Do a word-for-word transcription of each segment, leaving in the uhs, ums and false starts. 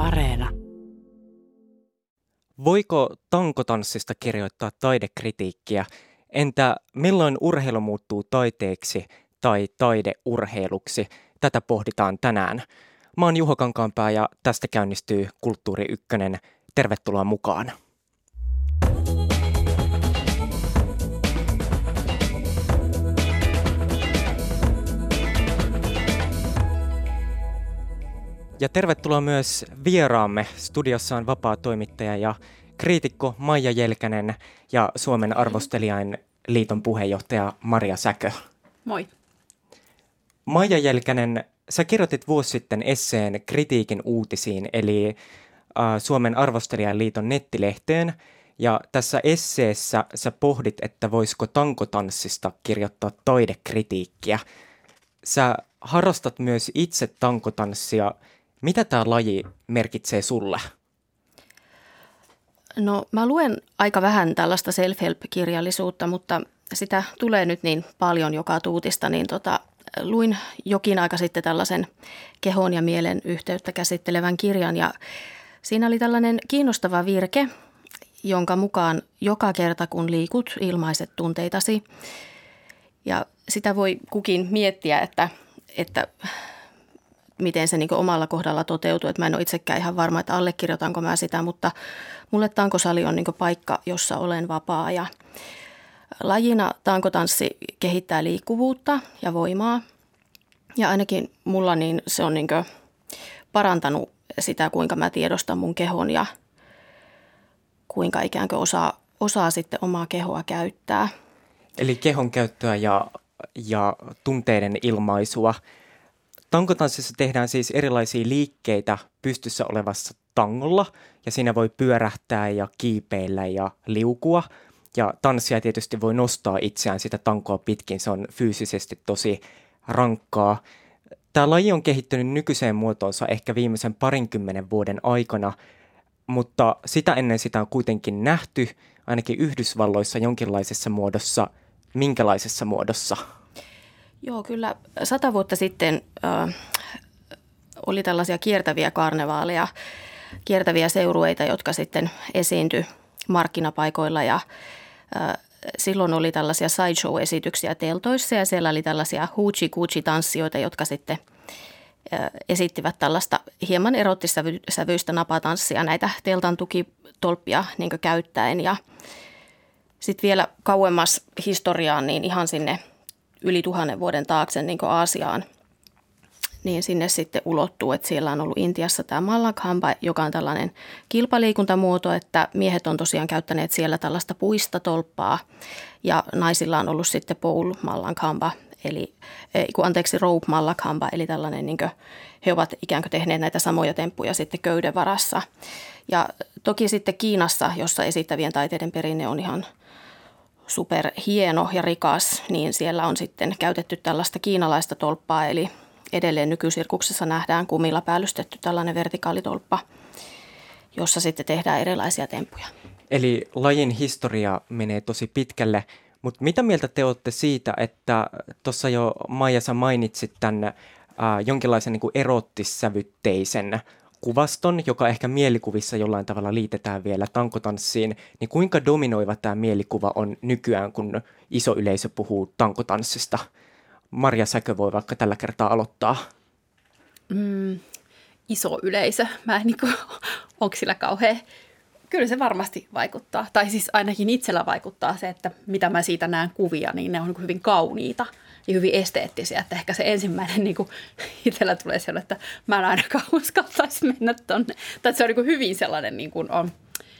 Areena. Voiko tankotanssista kirjoittaa taidekritiikkiä? Entä milloin urheilu muuttuu taiteeksi tai taide urheiluksi? Tätä pohditaan tänään. Mä oon Juho Kankaanpää ja tästä käynnistyy Kulttuuri Ykkönen. Tervetuloa mukaan. Ja tervetuloa myös vieraamme. Studiossa on vapaa toimittaja ja kriitikko Maija Jelkänen ja Suomen arvostelijain liiton puheenjohtaja Marja Säkö. Moi. Maija Jelkänen, sä kirjoitit vuosi sitten esseen Kritiikin uutisiin, eli äh, Suomen arvostelijain liiton nettilehteen. Ja tässä esseessä sä pohdit, että voisiko tankotanssista kirjoittaa taidekritiikkiä. Sä harrastat myös itse tankotanssia. Mitä tämä laji merkitsee sulle? No mä luen aika vähän tällaista self-help-kirjallisuutta, mutta sitä tulee nyt niin paljon joka tuutista, niin tota, luin jokin aika sitten tällaisen kehon ja mielen yhteyttä käsittelevän kirjan ja siinä oli tällainen kiinnostava virke, jonka mukaan joka kerta kun liikut, ilmaiset tunteitasi ja sitä voi kukin miettiä, että, että miten se niin omalla kohdalla toteutuu. Että mä en ole itsekään ihan varma, että allekirjoitanko mä sitä, mutta mulle tankosali on niin paikka, jossa olen vapaa. Ja lajina tankotanssi kehittää liikkuvuutta ja voimaa. Ja ainakin mulla niin se on niin parantanut sitä, kuinka mä tiedostan mun kehon ja kuinka ikään kuin osaa, osaa sitten omaa kehoa käyttää. Eli kehon käyttöä ja, ja tunteiden ilmaisua. Tankotanssissa tehdään siis erilaisia liikkeitä pystyssä olevassa tangolla ja siinä voi pyörähtää ja kiipeillä ja liukua. Ja tanssija tietysti voi nostaa itseään sitä tankoa pitkin, se on fyysisesti tosi rankkaa. Tämä laji on kehittynyt nykyiseen muotoonsa ehkä viimeisen parinkymmenen vuoden aikana, mutta sitä ennen sitä on kuitenkin nähty ainakin Yhdysvalloissa jonkinlaisessa muodossa. Minkälaisessa muodossa? Joo, kyllä sata vuotta sitten äh, oli tällaisia kiertäviä karnevaaleja, kiertäviä seurueita, jotka sitten esiintyi markkinapaikoilla ja äh, silloin oli tällaisia sideshow-esityksiä teltoissa ja siellä oli tällaisia hoochie-coochie-tanssijoita, jotka sitten äh, esittivät tällaista hieman erottissävyistä napatanssia näitä teltan tukitolppia niin kuin käyttäen ja sitten vielä kauemmas historiaan niin ihan sinne yli tuhannen vuoden taakse niin kuin Aasiaan, niin sinne sitten ulottuu, että siellä on ollut Intiassa tämä Mallakhamba, joka on tällainen kilpaliikuntamuoto, että miehet on tosiaan käyttäneet siellä tällaista puista tolppaa ja naisilla on ollut sitten pole Mallakhamba, eli anteeksi rope Mallakhamba, eli tällainen niin kuin, he ovat ikään kuin tehneet näitä samoja temppuja sitten köyden varassa. Ja toki sitten Kiinassa, jossa esittävien taiteiden perinne on ihan super hieno ja rikas, niin siellä on sitten käytetty tällaista kiinalaista tolppaa, eli edelleen nykysirkuksessa nähdään kumilla päällystetty tällainen vertikaalitolppa, jossa sitten tehdään erilaisia temppuja. Eli lajin historia menee tosi pitkälle, mutta mitä mieltä te olette siitä, että tuossa jo Maija sä mainitsit tämän äh, jonkinlaisen niin kuin erottissävytteisen kuvaston, joka ehkä mielikuvissa jollain tavalla liitetään vielä tankotanssiin, niin kuinka dominoiva tämä mielikuva on nykyään, kun iso yleisö puhuu tankotanssista? Marja Säkö voi vaikka tällä kertaa aloittaa. Mm, iso yleisö. Mä en niinku, onko sillä kauhean? Kyllä se varmasti vaikuttaa. Tai siis ainakin itsellä vaikuttaa se, että mitä mä siitä näen kuvia, niin ne on niin hyvin kauniita ja hyvin esteettisiä. Että ehkä se ensimmäinen niin itsellä tulee sellainen, että mä en ainakaan uskaltaisi mennä tonne. Tai se on niin hyvin sellainen, niin kuin on,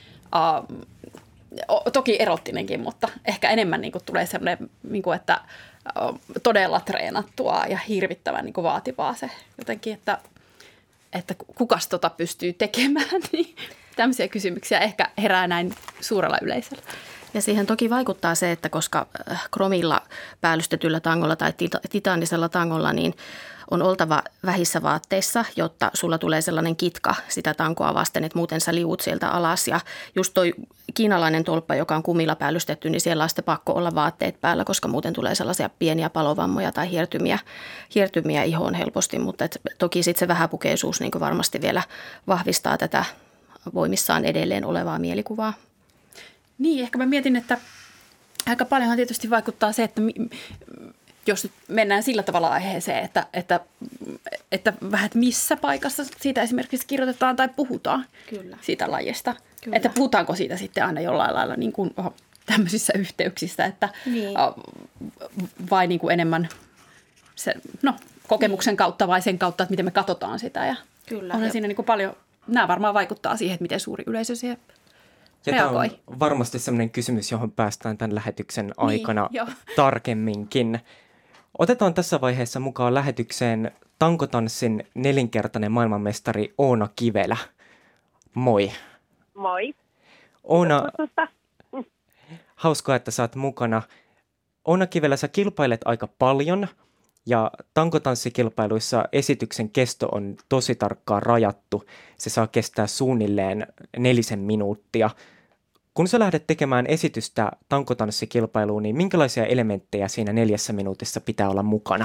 uh, toki erottinenkin, mutta ehkä enemmän niin kuin tulee sellainen, niin kuin, että uh, todella treenattua ja hirvittävän niin kuin vaativaa se jotenkin, että, että kukas tota pystyy tekemään, niin tämmöisiä kysymyksiä ehkä herää näin suurella yleisöllä. Ja siihen toki vaikuttaa se, että koska kromilla päällystetyllä tangolla tai titaanisella tangolla niin on oltava vähissä vaatteissa, jotta sulla tulee sellainen kitka sitä tankoa vasten, että muuten sä liuut sieltä alas. Ja just toi kiinalainen tolppa, joka on kumilla päällystetty, niin siellä on sitten pakko olla vaatteet päällä, koska muuten tulee sellaisia pieniä palovammoja tai hiertymiä, hiertymiä ihoon helposti. Mutta et toki sitten se vähäpukeisuus niin varmasti vielä vahvistaa tätä voimissaan edelleen olevaa mielikuvaa. Niin, ehkä mä mietin, että aika paljonhan tietysti vaikuttaa se, että jos nyt mennään sillä tavalla aiheeseen, että, että, että vähän missä paikassa siitä esimerkiksi kirjoitetaan tai puhutaan Kyllä. siitä lajista. Kyllä. Että puhutaanko siitä sitten aina jollain lailla niin kuin tämmöisissä yhteyksissä, että niin. vai niin kuin enemmän se, no, kokemuksen niin. kautta vai sen kautta, että miten me katsotaan sitä. Ja Kyllä. onhan ja... siinä niin kuin paljon, nämä varmaan vaikuttaa siihen, että miten suuri yleisö siihen ja tämä on varmasti sellainen kysymys, johon päästään tämän lähetyksen aikana niin, tarkemminkin. Otetaan tässä vaiheessa mukaan lähetykseen tankotanssin nelinkertainen maailmanmestari Oona Kivelä. Moi. Moi. Oona, hauskaa, että sä oot mukana. Oona Kivelä, sä kilpailet aika paljon ja tankotanssikilpailuissa esityksen kesto on tosi tarkkaan rajattu. Se saa kestää suunnilleen nelisen minuuttia. Kun sä lähdet tekemään esitystä tankotanssikilpailuun, niin minkälaisia elementtejä siinä neljässä minuutissa pitää olla mukana?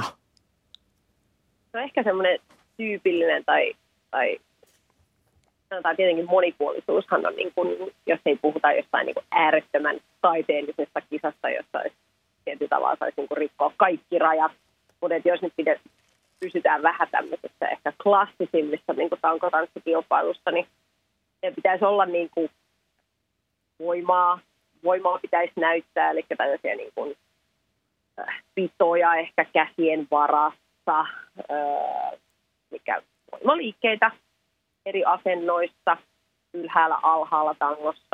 No ehkä semmoinen tyypillinen tai, tai sanotaan tietenkin monipuolisuushan on, niin kuin, jos ei puhuta jostain niin kuin äärettömän taiteellisesta kisasta, jossa olisi tietyllä tavalla saisi niin kuin rikkoa kaikki rajat. Mutta jos nyt pide, pysytään vähän tämmöisessä ehkä klassisimmissa niin kuin tankotanssikilpailussa, niin ne pitäisi olla niin kuin voimaa. Voimaa pitäisi näyttää, eli tällaisia niin kuin, äh, pitoja ehkä käsien varassa, äh, mikä voimaliikkeitä eri asennoissa, ylhäällä, alhaalla tangossa.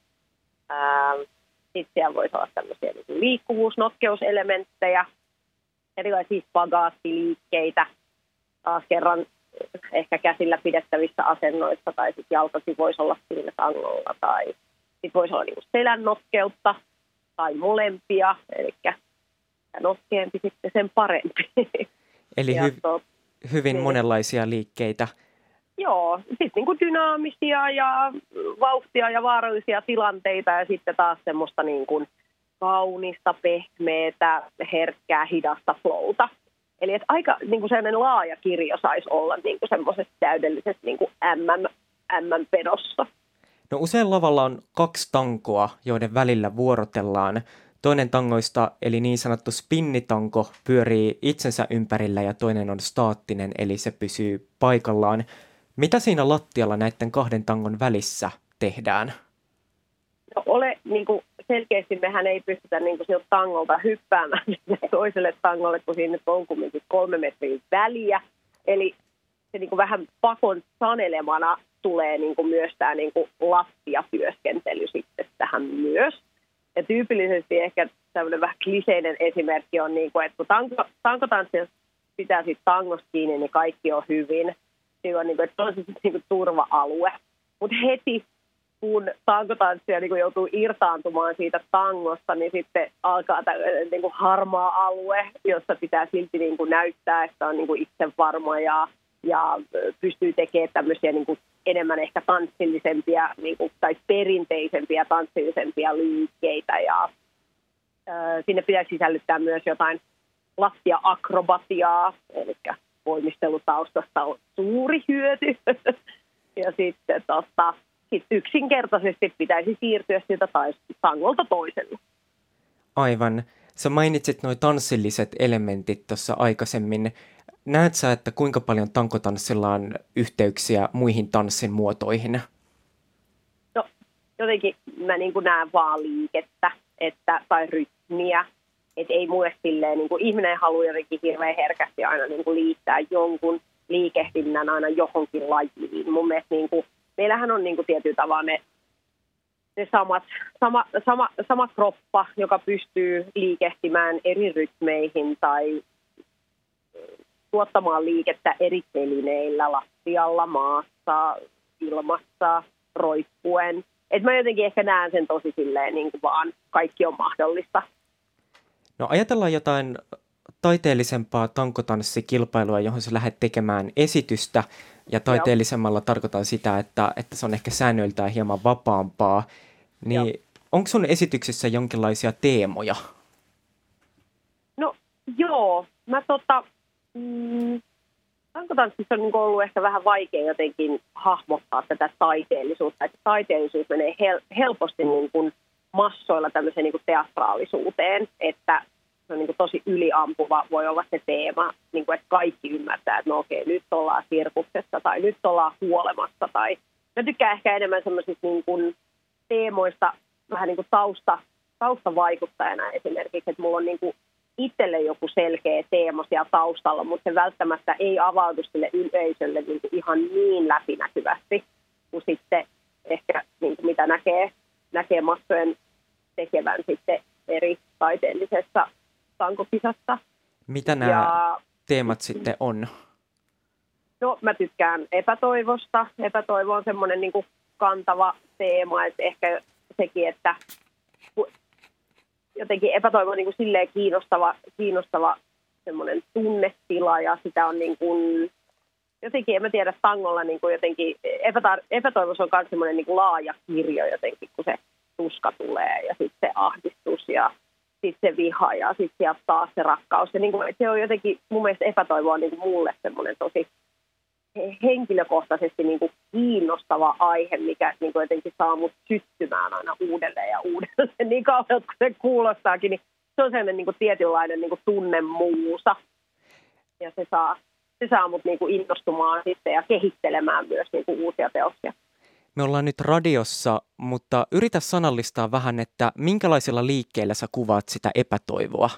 Äh, Sitten siellä voisi olla tämmöisiä niin kuin liikkuvuus-, notkeuselementtejä, erilaisia spagaattiliikkeitä, taas kerran ehkä käsillä pidettävissä asennoissa, tai sitten jalkakin voisi olla siinä tangolla, tai sitten voisi olla niinku selän notkeutta, tai molempia, eli notkeampi sitten sen parempi. Eli hy- to, hyvin niin, monenlaisia liikkeitä. Joo, sitten niinku dynaamisia ja vauhtia ja vaarallisia tilanteita, ja sitten taas semmoista niinku kaunista, pehmeätä, herkkää, hidasta flowta. Eli että aika niin kuin sellainen laaja kirjo saisi olla niin kuin semmoisessa täydellisessä niin kuin M M, M M-pedossa. No usein lavalla on kaksi tankoa, joiden välillä vuorotellaan. Toinen tangoista, eli niin sanottu spinnitanko, pyörii itsensä ympärillä ja toinen on staattinen, eli se pysyy paikallaan. Mitä siinä lattialla näiden kahden tangon välissä tehdään? No ole niin kuin selkeästi mehän ei pystytä niin kuin siltä tangolta hyppäämään toiselle tangolle, kun siinä on kumminkin kolme metriä väliä. Eli se niin kuin vähän pakon sanelemana tulee niin kuin myös tämä niin kuin lattiatyöskentely sitten tähän myös. Ja tyypillisesti ehkä tämmöinen vähän kliseinen esimerkki on, niin kuin, että kun tanko, tankotanssissa pitää siitä tangosta kiinni, niin kaikki on hyvin. Siinä on, niin kuin, että on se niin kuin turva-alue. Mutta heti kun tankotanssija niin kuin joutuu irtaantumaan siitä tangosta, niin sitten alkaa tämmöinen niin kuin harmaa alue, jossa pitää silti niin kuin näyttää, että on niin kuin itsevarma ja, ja pystyy tekemään tämmöisiä niin kuin enemmän ehkä tanssillisempia niin kuin, tai perinteisempiä tanssillisempia liikkeitä. Ja, ää, sinne pitäisi sisällyttää myös jotain lattia-akrobatiaa, eli voimistelutaustasta on suuri hyöty. Ja sitten tosta, sit yksinkertaisesti pitäisi siirtyä siltä tangolta toiselle. Aivan. Sä mainitsit nuo tanssilliset elementit tuossa aikaisemmin. Näet sä, että kuinka paljon tankotanssilla on yhteyksiä muihin tanssin muotoihin? No, jotenkin mä niin kuin näen vaan liikettä että, tai rytmiä. Että ei mulle silleen, niin kuin ihminen haluaa jotenkin hirveän herkästi aina niin kuin liittää jonkun liikehdinnän aina johonkin lajiin. Mun mielestä niin kuin, meillähän on niin kuin tietyllä tavalla ne, ne samat, sama, sama, sama kroppa, joka pystyy liikehtimään eri rytmeihin tai tuottamaan liikettä eri telineillä, lattialla, maassa, ilmassa, roikkuen. Et mä jotenkin ehkä näen sen tosi silleen, niin kuin vaan kaikki on mahdollista. No ajatellaan jotain taiteellisempaa tankotanssikilpailua, johon sä lähdet tekemään esitystä. Ja taiteellisemmalla tarkoitan sitä, että, että se on ehkä säännöiltään hieman vapaampaa. Niin Joo. Onko sun esityksissä jonkinlaisia teemoja? No joo. Mä tota... Mm, tankotanssissa on niin ollut ehkä vähän vaikea jotenkin hahmottaa tätä taiteellisuutta. Että taiteellisuus menee hel- helposti niin kuin massoilla tämmöiseen niin kuin teatraalisuuteen, että se on niin kuin tosi yliampuva, voi olla se teema, niin kuin, että kaikki ymmärtää, että no okei, nyt ollaan sirkuksessa tai nyt ollaan huolemassa. Tai mä tykkään ehkä enemmän semmoisista niin kuin teemoista vähän niin kuin tausta, taustavaikuttajana esimerkiksi, että mulla on niin kuin itselle joku selkeä teema siellä taustalla, mutta se välttämättä ei avaudu sille yleisölle niin kuin ihan niin läpinäkyvästi kuin sitten ehkä niin kuin mitä näkee, näkee massojen tekevän sitten eri taiteellisessa tankokisassa. Mitä nämä ja, teemat sitten on? No mä tykkään epätoivosta. Epätoivo on semmoinen niin kuin kantava teema, että ehkä sekin, että jotenkin epätoivo on niin kuin silleen kiinnostava, kiinnostava semmoinen tunnetila ja sitä on niin kuin, jotenkin, en mä tiedä, tangolla niin kuin jotenkin, epätar- epätoivossa on myös semmoinen niin kuin laaja kirjo jotenkin, kun se tuska tulee ja sitten se ahdistus ja sitten se viha ja sitten sieltä taas se rakkaus. Ja niin kuin, se on jotenkin, mun mielestä epätoivo on niin kuin mulle semmoinen tosi henkilökohtaisesti niin kuin kiinnostava aihe, mikä niin kuin jotenkin saa mut syttymään aina uudelleen ja uudelleen. Niin kauan, kun se kuulostaakin, niin se on sellainen niin kuin tietynlainen niin kuin tunnemuusa. Ja se saa, se saa mut niin kuin innostumaan sitten ja kehittelemään myös niin kuin uusia teoksia. Me ollaan nyt radiossa, mutta yritä sanallistaa vähän, että minkälaisilla liikkeillä sä kuvaat sitä epätoivoa?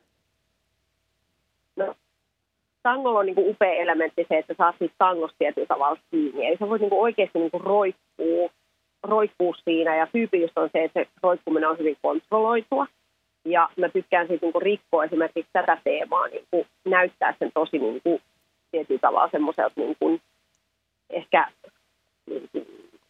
No, tangolla on niin kuin upea elementti se, että saat siitä tangosta tietyllä tavalla kiinni. Eli sä voit niin kuin oikeasti niin kuin roikkuu, roikkuu siinä ja tyypillistä on se, että se roikkuminen on hyvin kontrolloitua. Ja mä tykkään siitä niin kuin rikkoa esimerkiksi tätä teemaa, niin kuin näyttää sen tosi niin kuin tietyllä tavalla semmoiselta niin kuin ehkä niin kuin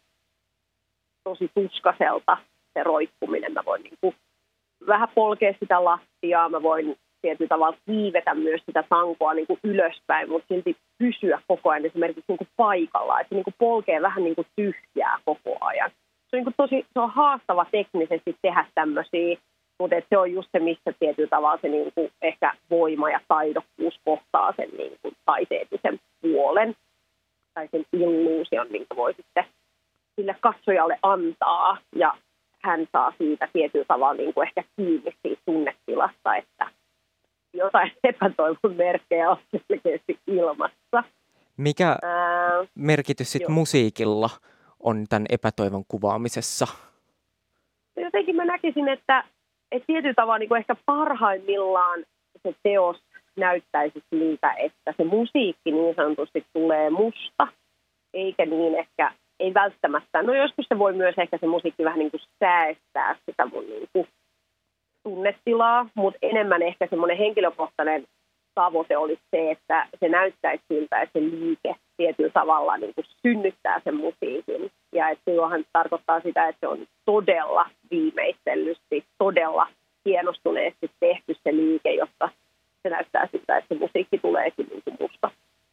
tosi tuskaselta se roikkuminen. Mä voin niin kuin vähän polkea sitä lattiaa, mä voin tietyllä tavalla kiivetä myös sitä tankoa niin kuin ylöspäin, mutta silti pysyä koko ajan esimerkiksi niin kuin paikalla. Että se niin kuin polkee vähän niin kuin tyhjää koko ajan. Se on, niin kuin tosi, se on haastava teknisesti tehdä tämmöisiä, mutta se on just se, missä tietyllä tavalla se niin kuin ehkä voima ja taidokkuus kohtaa sen niin kuin taiteellisen puolen tai sen illuusion, minkä voi sitten sille katsojalle antaa ja hän saa siitä tietyllä tavalla niin kuin ehkä kiinni siitä tunnetilasta, että jotain epätoivon merkkejä on selkeästi ilmassa. Mikä Ää, merkitys sitten musiikilla on tämän epätoivon kuvaamisessa? Jotenkin mä näkisin, että, että tietyllä tavalla niin kuin ehkä parhaimmillaan se teos näyttäisi siltä, että se musiikki niin sanotusti tulee musta, eikä niin ehkä, ei välttämättä. No joskus se voi myös ehkä se musiikki vähän niin kuin säästää sitä mun niin kuin tunnetilaa, mutta enemmän ehkä semmoinen henkilökohtainen tavoite olisi se, että se näyttäisi siltä, että se liike tietyllä tavalla niin kuin synnyttää sen musiikin. Ja että silloinhan tarkoittaa sitä, että se on todella viimeistellysti, todella hienostuneesti tehty se liike, jotta se näyttää siltä, että se musiikki tuleekin niin kuin musta.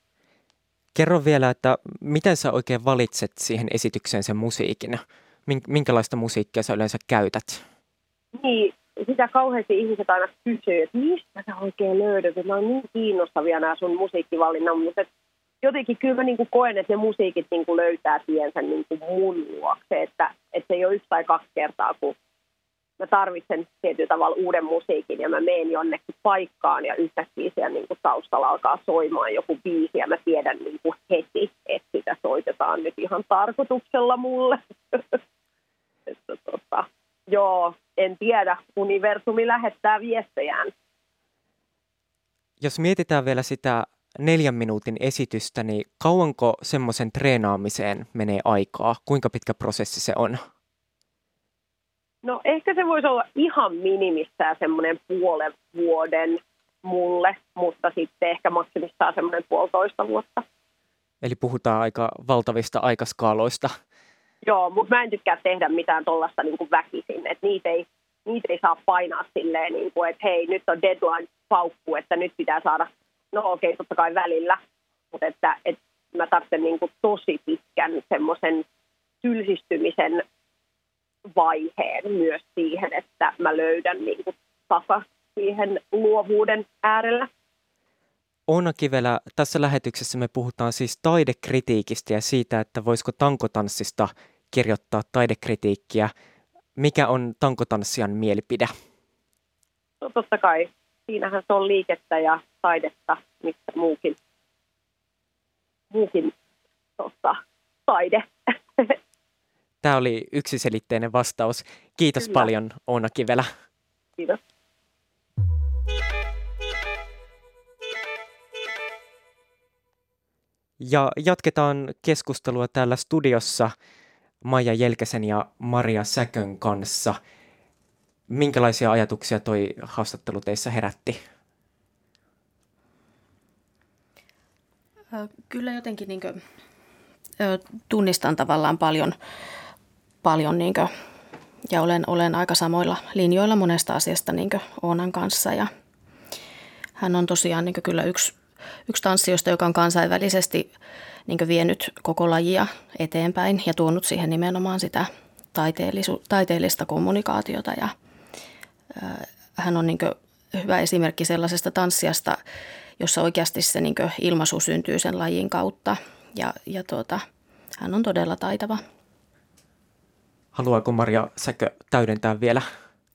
Kerro vielä, että miten sä oikein valitset siihen esitykseen sen musiikin? Minkälaista musiikkia sä yleensä käytät? Niin, sitä kauheasti ihmiset aina kysyy, että mistä sä oikein löydät. Nämä on niin kiinnostavia nämä sun musiikkivalinnan, mutta jotenkin kyllä mä niin kuin koen, että ne musiikit niin kuin löytää tiensä niin kuin mun luokse. Että, että se ei ole yksi tai kaksi kertaa, kun mä tarvitsen tietyllä tavalla uuden musiikin ja mä menen jonnekin paikkaan ja yhtäkkiä siellä niin kuin taustalla alkaa soimaan joku biisi ja mä tiedän niin kuin heti, että sitä soitetaan nyt ihan tarkoituksella mulle. että, tota, joo, en tiedä. Universumi lähettää viestejään. Jos mietitään vielä sitä neljän minuutin esitystä, niin kauanko semmoisen treenaamiseen menee aikaa? Kuinka pitkä prosessi se on? No ehkä se voisi olla ihan minimissään semmoinen puolen vuoden mulle, mutta sitten ehkä maksimissaan semmoinen puolitoista vuotta. Eli puhutaan aika valtavista aikaskaaloista. Joo, mutta mä en tykkää tehdä mitään tuollaista niin kuin väkisin, että niitä ei, niitä ei saa painaa silleen, niin kuin, että hei, nyt on deadline paukku, että nyt pitää saada, no okei, totta kai välillä, mutta että, että mä tarvitsen niin kuin tosi pitkän semmoisen tylsistymisen vaiheen myös siihen, että mä löydän niin kuin tasa siihen luovuuden äärellä. Oona Kivelä, tässä lähetyksessä me puhutaan siis taidekritiikistä ja siitä, että voisiko tankotanssista kirjoittaa taidekritiikkiä. Mikä on tankotanssijan mielipide? No totta kai. Siinähän se on liikettä ja taidetta, mistä muukin, muukin tossa, taide. Tämä oli yksiselitteinen vastaus. Kiitos Kyllä. paljon, Oona Kivelä. Kiitos. Ja jatketaan keskustelua täällä studiossa Maija Jelkäsen ja Maria Säkön kanssa. Minkälaisia ajatuksia toi haastattelu teissä herätti? Kyllä jotenkin niin kuin, tunnistan tavallaan paljon, paljon niin kuin, ja olen, olen aika samoilla linjoilla monesta asiasta niin kuin Oonan kanssa. Ja hän on tosiaan niin kuin kyllä yksi, yksi tanssijoista, joka on kansainvälisesti niin kuin vienyt koko lajia eteenpäin ja tuonut siihen nimenomaan sitä taiteellista kommunikaatiota. Ja, ää, hän on niin kuin hyvä esimerkki sellaisesta tanssijasta, jossa oikeasti se niin kuin ilmaisu syntyy sen lajin kautta ja, ja tuota, hän on todella taitava. Haluaako Maria Säkö täydentää vielä?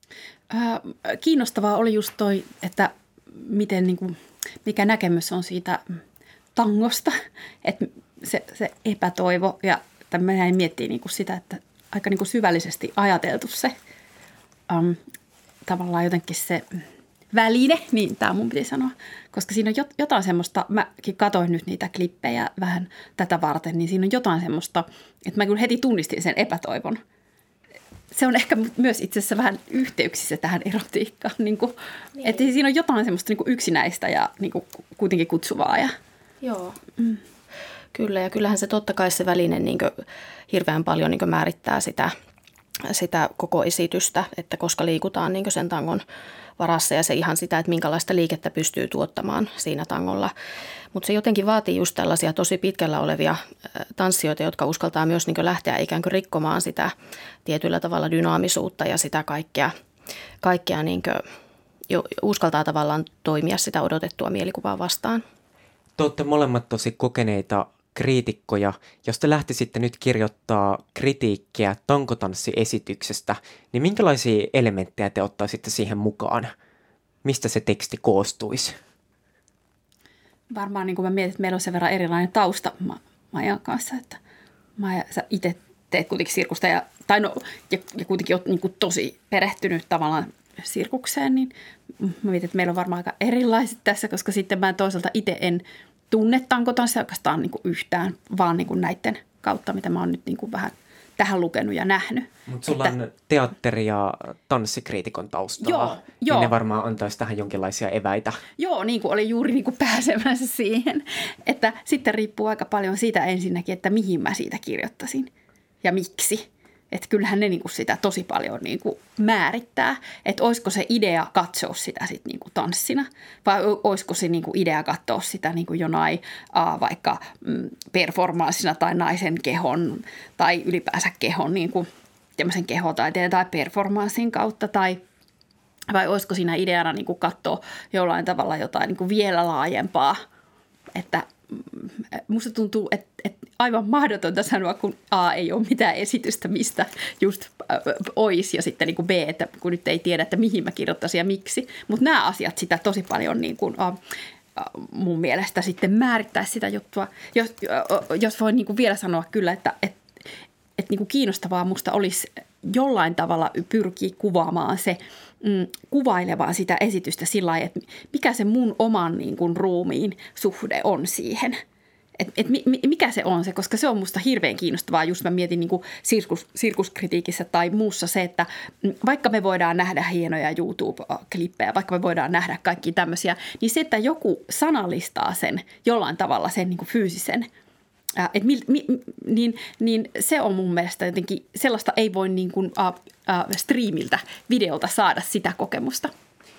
Ää, kiinnostavaa oli just toi, että miten, niin kuin, mikä näkemys on siitä tangosta, että se, se epätoivo ja mä jäin miettimään niin kuin sitä, että aika niin kuin syvällisesti ajateltu se um, tavallaan jotenkin se väline, niin tämä mun piti sanoa, koska siinä on jotain semmoista, mäkin katsoin nyt niitä klippejä vähän tätä varten, niin siinä on jotain semmoista, että mä kyllä heti tunnistin sen epätoivon. Se on ehkä myös itse asiassa vähän yhteyksissä tähän erotiikkaan, niin kuin, niin. Että siinä on jotain semmoista niin kuin yksinäistä ja niin kuin kuitenkin kutsuvaa. Ja, joo, mm. Kyllä ja kyllähän se totta kai se väline niin kuin hirveän paljon niin kuin määrittää sitä, sitä koko esitystä, että koska liikutaan niin kuin sen tangon varassa ja se ihan sitä, että minkälaista liikettä pystyy tuottamaan siinä tangolla. Mutta se jotenkin vaatii just tällaisia tosi pitkällä olevia tanssijoita, jotka uskaltaa myös niin kuin lähteä ikään kuin rikkomaan sitä tietyllä tavalla dynaamisuutta ja sitä kaikkea, kaikkea niin kuin jo uskaltaa tavallaan toimia sitä odotettua mielikuvaa vastaan. Te olette molemmat tosi kokeneita kriitikkoja. Jos te lähtisitte nyt kirjoittaa kritiikkiä tankotanssiesityksestä, niin minkälaisia elementtejä te ottaisitte siihen mukaan? Mistä se teksti koostuisi? Varmaan niin kuin mä mietin, että meillä on sen verran erilainen tausta Ma- Maijan kanssa, että Maija, sä itse teet kuitenkin sirkusta ja, tai no, ja, ja kuitenkin olet niin kuin tosi perehtynyt tavallaan sirkukseen, niin mä mietin, että meillä on varmaan aika erilaiset tässä, koska sitten mä toisaalta itse en tunne tankotanssia oikeastaan niin kuin yhtään, vaan niin kuin näiden kautta, mitä mä oon nyt niin kuin vähän tähän lukenut ja nähnyt. Mutta sulla että, on teatteri- ja tanssikriitikon taustaa, joo, niin joo. ne varmaan antaisi tähän jonkinlaisia eväitä. Joo, niin kuin oli juuri niin kuin pääsemässä siihen, että sitten riippuu aika paljon siitä ensinnäkin, että mihin mä siitä kirjoittaisin ja miksi. Että kyllähän ne niinku sitä tosi paljon niinku määrittää, että olisiko se idea katsoa sitä sit niinku tanssina vai olisiko se niinku idea katsoa sitä niinku jonain uh, vaikka mm, performanssina tai naisen kehon tai ylipäänsä kehon niinku tämmöisen kehotaiteen tai performanssin kautta tai vai olisiko siinä ideana niinku katsoa jollain tavalla jotain niinku vielä laajempaa, että musta tuntuu, että, että aivan mahdotonta sanoa, kun A, ei ole mitään esitystä, mistä just äh, olisi, ja sitten niin kuin B, että kun nyt ei tiedä, että mihin mä kirjoittaisin ja miksi. Mutta nämä asiat sitä tosi paljon niin kuin, äh, mun mielestä sitten määrittää sitä juttua. Jos, äh, jos voin niin kuin vielä sanoa kyllä, että et, et niin kuin kiinnostavaa musta olisi jollain tavalla pyrkiä kuvaamaan se, mm, kuvailemaan sitä esitystä sillä lailla, että mikä se mun oman niin kuin, ruumiin suhde on siihen. Että et, mikä se on se, koska se on musta hirveän kiinnostavaa, just mä mietin niin kuin sirkus, sirkuskritiikissä tai muussa se, että vaikka me voidaan nähdä hienoja YouTube-klippejä, vaikka me voidaan nähdä kaikki tämmöisiä, niin se, että joku sanallistaa sen jollain tavalla sen niin kuin fyysisen, Et mi, mi, niin, niin se on mun mielestä jotenkin, sellaista ei voi niin kuin, uh, uh, striimiltä, videolta saada sitä kokemusta.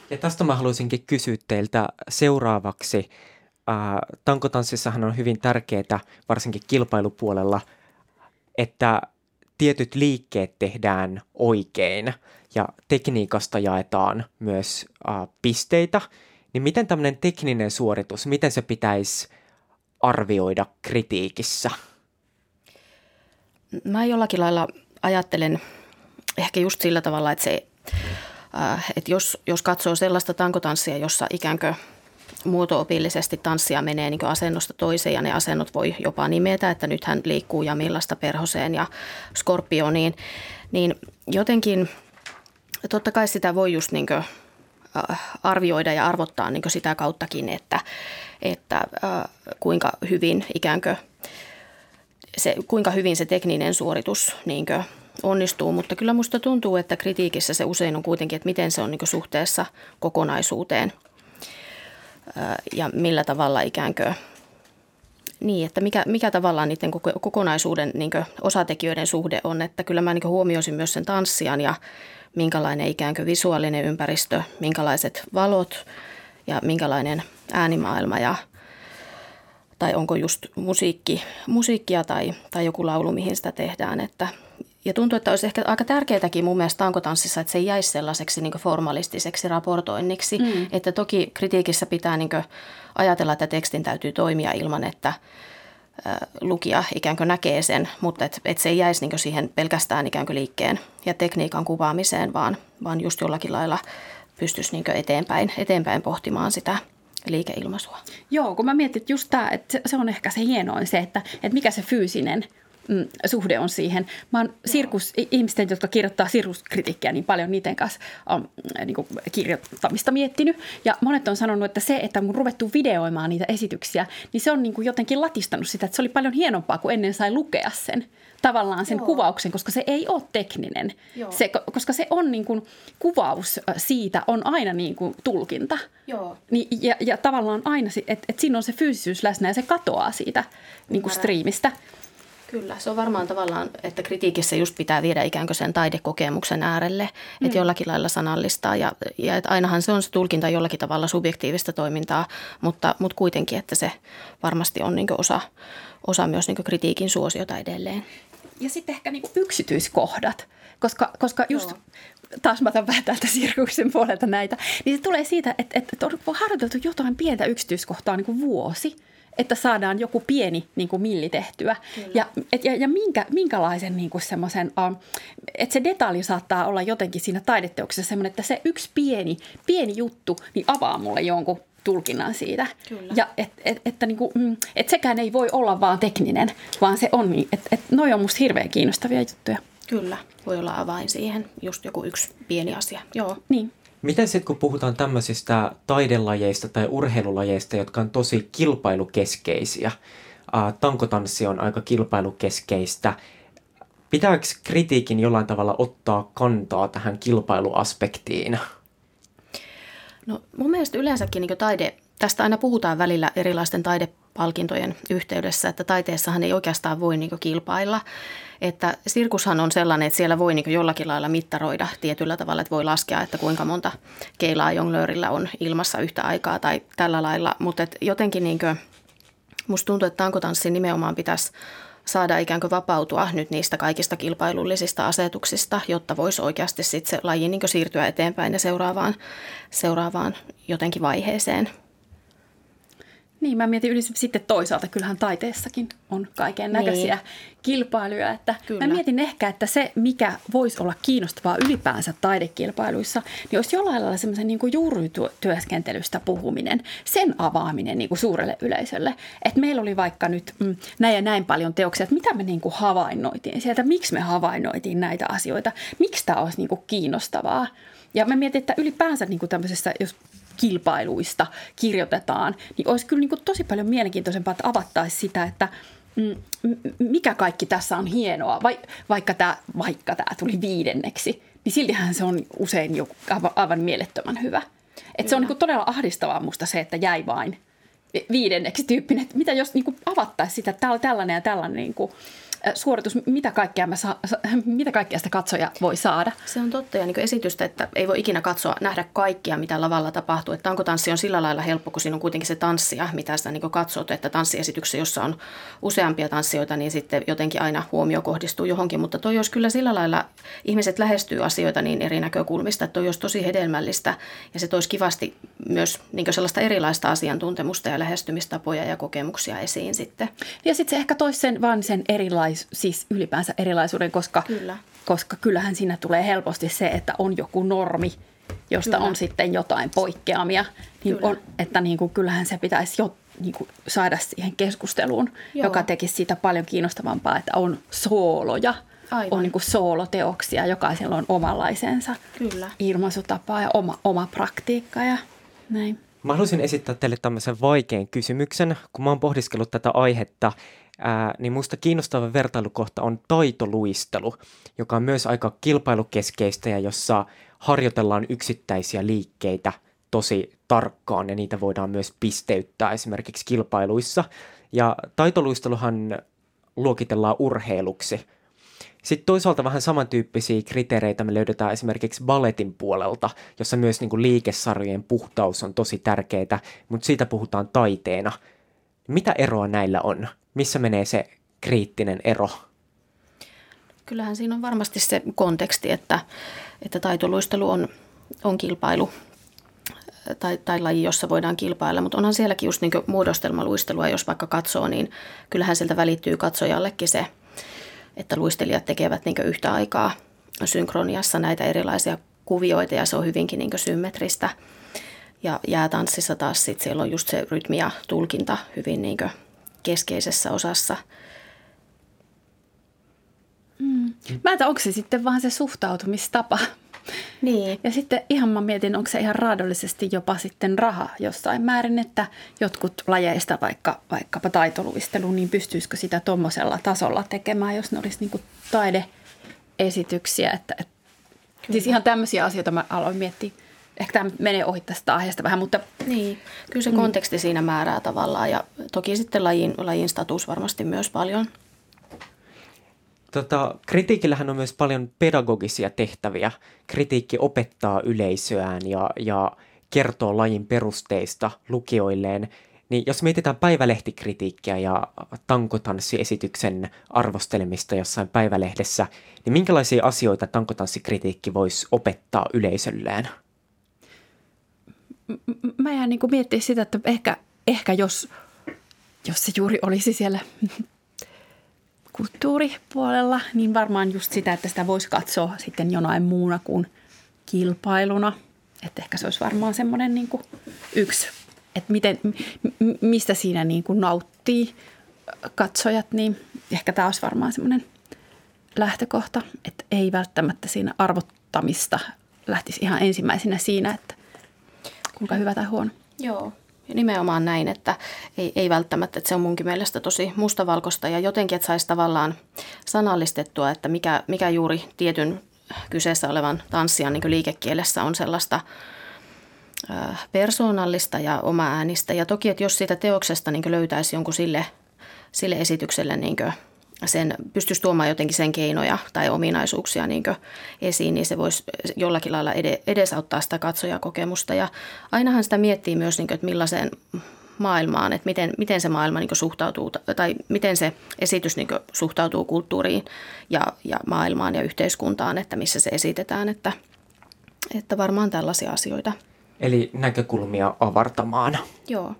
Ja tästä mä haluaisinkin kysyä teiltä seuraavaksi. Äh, tankotanssissahan on hyvin tärkeää, varsinkin kilpailupuolella, että tietyt liikkeet tehdään oikein ja tekniikasta jaetaan myös äh, pisteitä. Niin miten tämmöinen tekninen suoritus, miten se pitäisi arvioida kritiikissä? Mä jollakin lailla ajattelen ehkä just sillä tavalla, että, se, että jos, jos katsoo sellaista tankotanssia, jossa ikään kuin muoto-opillisesti tanssia menee niin kuin asennosta toiseen ja ne asennot voi jopa nimetä, että nyt hän liikkuu Jamillasta perhoseen ja skorpioniin, niin jotenkin totta kai sitä voi just niin kuin arvioida ja arvottaa niin kuin sitä kauttakin, että, että kuinka hyvin ikään kuin se, kuinka hyvin se tekninen suoritus niin kuin onnistuu, mutta kyllä musta tuntuu, että kritiikissä se usein on kuitenkin, että miten se on niin kuin suhteessa kokonaisuuteen ja millä tavalla ikään kuin, niin, että mikä, mikä tavallaan niiden kokonaisuuden niin kuin osatekijöiden suhde on, että kyllä mä niin kuin huomioisin myös sen tanssijan ja minkälainen ikään kuin visuaalinen ympäristö, minkälaiset valot ja minkälainen äänimaailma ja tai onko just musiikki, musiikkia tai, tai joku laulu, mihin sitä tehdään. Että, ja tuntuu, että olisi ehkä aika tärkeätäkin mun mielestä tankotanssissa, että se ei jäisi sellaiseksi niin kuin formalistiseksi raportoinniksi. Mm. Että toki kritiikissä pitää niin kuin ajatella, että tekstin täytyy toimia ilman, että ä, lukija ikään kuin näkee sen, mutta että et se ei jäisi niin kuin siihen pelkästään ikään kuin liikkeen ja tekniikan kuvaamiseen, vaan, vaan just jollakin lailla pystyisi niin kuin eteenpäin, eteenpäin pohtimaan sitä liikeilmaisua. Joo, kun mä mietin, että just tämä, että se on ehkä se hienoin se, että, että mikä se fyysinen mm, suhde on siihen. Mä oon sirkus, ihmisten, jotka kirjoittaa sirkuskritiikkiä niin paljon, niiden kanssa on niin kuin kirjoittamista miettinyt. Ja monet on sanonut, että se, että mun ruvettu videoimaan niitä esityksiä, niin se on niin kuin jotenkin latistanut sitä, että se oli paljon hienompaa kuin ennen sai lukea sen. Tavallaan sen Joo. kuvauksen, koska se ei ole tekninen, se, koska se on niin kuin, kuvaus siitä on aina niin kuin tulkinta. Joo. Niin, ja, ja tavallaan aina, että et siinä on se fyysisyys läsnä ja se katoaa siitä niin kuin striimistä. Kyllä, se on varmaan tavallaan, että kritiikissä just pitää viedä ikään kuin sen taidekokemuksen äärelle, mm. että jollakin lailla sanallistaa ja, ja että ainahan se on se tulkinta jollakin tavalla subjektiivista toimintaa, mutta, mutta kuitenkin, että se varmasti on niin kuin osa, osa myös niin kuin kritiikin suosiota edelleen. Ja sitten ehkä niin kuin yksityiskohdat, koska, koska just Joo. taas mä otan vähän täältä sirkuksen puolelta näitä, niin se tulee siitä, että, että on harjoiteltu jotain pientä yksityiskohtaa niin kuin vuosi, että saadaan joku pieni niin kuin milli tehtyä. Ja, et, ja, ja minkä, minkälaisen niin kuin semmoisen, uh, että se detalji saattaa olla jotenkin siinä taideteoksessa semmoinen, että se yksi pieni, pieni juttu niin avaa mulle jonkun tulkinnan siitä. Kyllä. Ja et, et, että niinku, et sekään ei voi olla vaan tekninen, vaan se on niin, että et noi on musta hirveän kiinnostavia juttuja. Kyllä, voi olla avain siihen, just joku yksi pieni asia. Joo. Niin. Miten sitten, kun puhutaan tämmöisistä taidelajeista tai urheilulajeista, jotka on tosi kilpailukeskeisiä, äh, tankotanssi on aika kilpailukeskeistä, pitääkö kritiikin jollain tavalla ottaa kantaa tähän kilpailuaspektiin? No mun mielestä yleensäkin niin taide, tästä aina puhutaan välillä erilaisten taidepalkintojen yhteydessä, että taiteessahan ei oikeastaan voi niin kilpailla. Että sirkushan on sellainen, että siellä voi niin jollakin lailla mittaroida tietyllä tavalla, että voi laskea, että kuinka monta keilaa jonglöörillä on ilmassa yhtä aikaa tai tällä lailla. Mutta jotenkin niin kuin, musta tuntuu, että tankotanssi nimenomaan pitäisi saada ikään kuin vapautua nyt niistä kaikista kilpailullisista asetuksista, jotta voisi oikeasti sitten se laji niin kuin siirtyä eteenpäin ja seuraavaan, seuraavaan jotenkin vaiheeseen. Niin, mä mietin yli sitten toisaalta, kyllähän taiteessakin on kaiken näköisiä niin. kilpailuja. Että mä mietin ehkä, että se, mikä voisi olla kiinnostavaa ylipäänsä taidekilpailuissa, niin olisi jollain lailla semmoisen niin kuin juurityöskentelystä puhuminen, sen avaaminen niin kuin suurelle yleisölle. Että meillä oli vaikka nyt mm, näin ja näin paljon teoksia, että mitä me niin kuin havainnoitiin sieltä, miksi me havainnoitiin näitä asioita, miksi tämä olisi niin kuin kiinnostavaa. Ja mä mietin, että ylipäänsä niin kuin tämmöisessä, jos kilpailuista kirjoitetaan, niin olisi kyllä niin kuin tosi paljon mielenkiintoisempaa, että avattaisiin sitä, että mikä kaikki tässä on hienoa, vai, vaikka, tämä, vaikka tämä tuli viidenneksi, niin siltihän se on usein jo aivan, aivan mielettömän hyvä. Että se on niin kuin todella ahdistavaa musta se, että jäi vain viidenneksi tyyppinen, että mitä jos niin kuin avattaisiin sitä, että tämä on tällainen ja tällainen niin kuin, suoritus, mitä kaikkea, mä saa, mitä kaikkea sitä katsoja voi saada. Se on totta ja niin esitystä, että ei voi ikinä katsoa, nähdä kaikkia, mitä lavalla tapahtuu. Että tankotanssi on sillä lailla helppo, kun siinä on kuitenkin se tanssia, mitä sä niin katsot, että tanssiesityksessä, jossa on useampia tanssijoita, niin sitten jotenkin aina huomio kohdistuu johonkin. Mutta toi olisi kyllä sillä lailla, ihmiset lähestyy asioita niin eri näkökulmista, että toi olisi tosi hedelmällistä ja se toisi kivasti myös niin sellaista erilaista asiantuntemusta ja lähestymistapoja ja kokemuksia esiin sitten. Ja sitten se ehkä toisi sen vaan sen erilais, siis ylipäänsä erilaisuuden, koska, Kyllä. koska kyllähän siinä tulee helposti se, että on joku normi, josta Kyllä. on sitten jotain poikkeamia. Niin on, että niin kuin, kyllähän se pitäisi jo niin kuin saada siihen keskusteluun, Joo. joka tekisi siitä paljon kiinnostavampaa, että on sooloja. Aivan. On niin kuin sooloteoksia, jokaisella on omanlaisensa Kyllä. ilmaisutapa ja oma, oma praktiikka ja näin. Mä haluaisin esittää teille tämmöisen vaikean kysymyksen. Kun mä oon pohdiskellut tätä aihetta, ää, niin musta kiinnostava vertailukohta on taitoluistelu, joka on myös aika kilpailukeskeistä ja jossa harjoitellaan yksittäisiä liikkeitä tosi tarkkaan ja niitä voidaan myös pisteyttää esimerkiksi kilpailuissa. Ja taitoluisteluhan luokitellaan urheiluksi. Sitten toisaalta vähän samantyyppisiä kriteereitä me löydetään esimerkiksi balletin puolelta, jossa myös niin kuin liikesarjojen puhtaus on tosi tärkeää, mutta siitä puhutaan taiteena. Mitä eroa näillä on? Missä menee se kriittinen ero? Kyllähän siinä on varmasti se konteksti, että, että taitoluistelu on, on kilpailu tai, tai laji, jossa voidaan kilpailla, mutta onhan sielläkin just niin kuin muodostelmaluistelua, jos vaikka katsoo, niin kyllähän sieltä välittyy katsojallekin se, että luistelijat tekevät niin yhtä aikaa synkroniassa näitä erilaisia kuvioita ja se on hyvinkin niin symmetristä. Ja jäätanssissa taas sit siellä on just se rytmi ja tulkinta hyvin niin keskeisessä osassa. Mm. Mä en tiedä, onko se sitten vaan se suhtautumistapa. Niin. Ja sitten ihan mä mietin, onko se ihan raadollisesti jopa sitten raha jossain määrin, että jotkut lajeista, vaikka, vaikkapa taitoluistelu, niin pystyisikö sitä tuommoisella tasolla tekemään, jos ne olisi niin kuin taideesityksiä. Että, että, siis ihan tämmöisiä asioita mä aloin miettiä. Ehkä tämä menee ohi tästä aiheesta vähän, mutta... Niin, kyllä se konteksti mm. siinä määrää tavallaan ja toki sitten lajin, lajin status varmasti myös paljon. Tota, kritiikillähän on myös paljon pedagogisia tehtäviä. Kritiikki opettaa yleisöään ja, ja kertoo lajin perusteista lukijoilleen. Niin jos mietitään päivälehtikritiikkiä ja tankotanssiesityksen arvostelemista jossain päivälehdessä, niin minkälaisia asioita tankotanssikritiikki voisi opettaa yleisölleen? Mä jään niin kuin miettimään sitä, että ehkä, ehkä jos, jos se juuri olisi siellä... kulttuuripuolella, niin varmaan just sitä, että sitä voisi katsoa sitten jonain muuna kuin kilpailuna. Että ehkä se olisi varmaan semmoinen niin kuin yksi, että miten, mistä siinä niin kuin nauttii katsojat, niin ehkä tämä olisi varmaan semmoinen lähtökohta, että ei välttämättä siinä arvottamista lähtisi ihan ensimmäisenä siinä, että kuinka hyvä tai huono. Joo. Ja nimenomaan näin, että ei, ei välttämättä, että se on munkin mielestä tosi mustavalkoista ja jotenkin, että saisi tavallaan sanallistettua, että mikä, mikä juuri tietyn kyseessä olevan tanssijan niin liikekielessä on sellaista äh, persoonallista ja oma-äänistä. Ja toki, että jos siitä teoksesta niin löytäisi jonkun sille, sille esitykselle niin sen, pystyisi tuomaan jotenkin sen keinoja tai ominaisuuksia niin esiin, niin se voisi jollakin lailla edesauttaa sitä katsojakokemusta. Ja ainahan sitä miettii myös, että millaiseen maailmaan, että miten, miten se maailma niin suhtautuu, tai miten se esitys niin suhtautuu kulttuuriin ja, ja maailmaan ja yhteiskuntaan, että missä se esitetään, että, että varmaan tällaisia asioita. Eli näkökulmia avartamaan. Joo.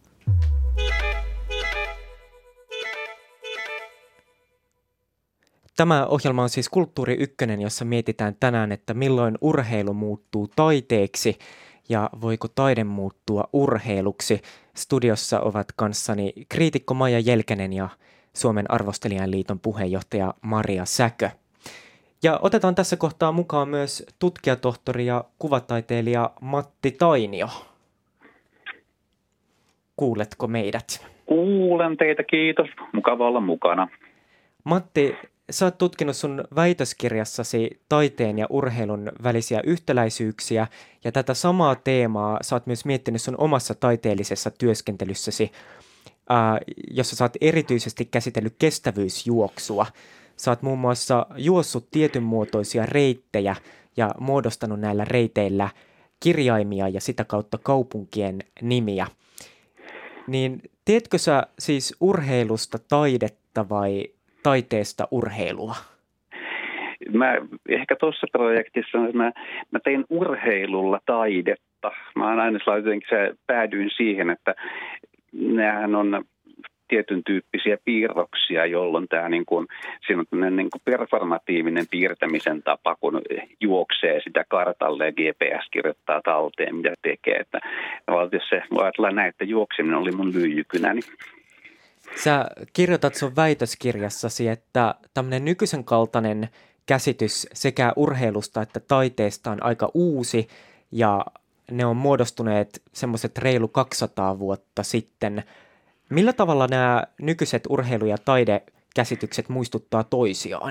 Tämä ohjelma on siis Kulttuuri Ykkönen, jossa mietitään tänään, että milloin urheilu muuttuu taiteeksi ja voiko taide muuttua urheiluksi. Studiossa ovat kanssani kriitikko Maija Jelkänen ja Suomen Arvostelijainliiton puheenjohtaja Maria Säkö. Ja otetaan tässä kohtaa mukaan myös tutkijatohtori ja kuvataiteilija Matti Tainio. Kuuletko meidät? Kuulen teitä, kiitos. Mukava olla mukana. Matti, sä oot tutkinut sun väitöskirjassasi taiteen ja urheilun välisiä yhtäläisyyksiä, ja tätä samaa teemaa sä oot myös miettinyt sun omassa taiteellisessa työskentelyssäsi. ää, jossa sä oot erityisesti käsitellyt kestävyysjuoksua. Sä oot muun muassa juossut tietynmuotoisia reittejä ja muodostanut näillä reiteillä kirjaimia ja sitä kautta kaupunkien nimiä. Niin teetkö sä siis urheilusta taidetta vai taiteesta urheilua? Mä ehkä tuossa projektissa mä, mä tein urheilulla taidetta. Mä oon aina jotenkin se, päädyin siihen, että näähän on tietyn tyyppisiä piirroksia, jolloin tämä niin kuin, siinä on niin kuin performatiivinen piirtämisen tapa, kun juoksee sitä kartalle ja G P S kirjoittaa talteen, mitä tekee. Että, jos se ajatellaan näin, että juokseminen oli mun lyijykynäni. Sä kirjoitat sun väitöskirjassasi, että tämmöinen nykyisen kaltainen käsitys sekä urheilusta että taiteesta on aika uusi ja ne on muodostuneet semmoiset reilu kaksisataa vuotta sitten. Millä tavalla nämä nykyiset urheilu- ja taidekäsitykset muistuttaa toisiaan?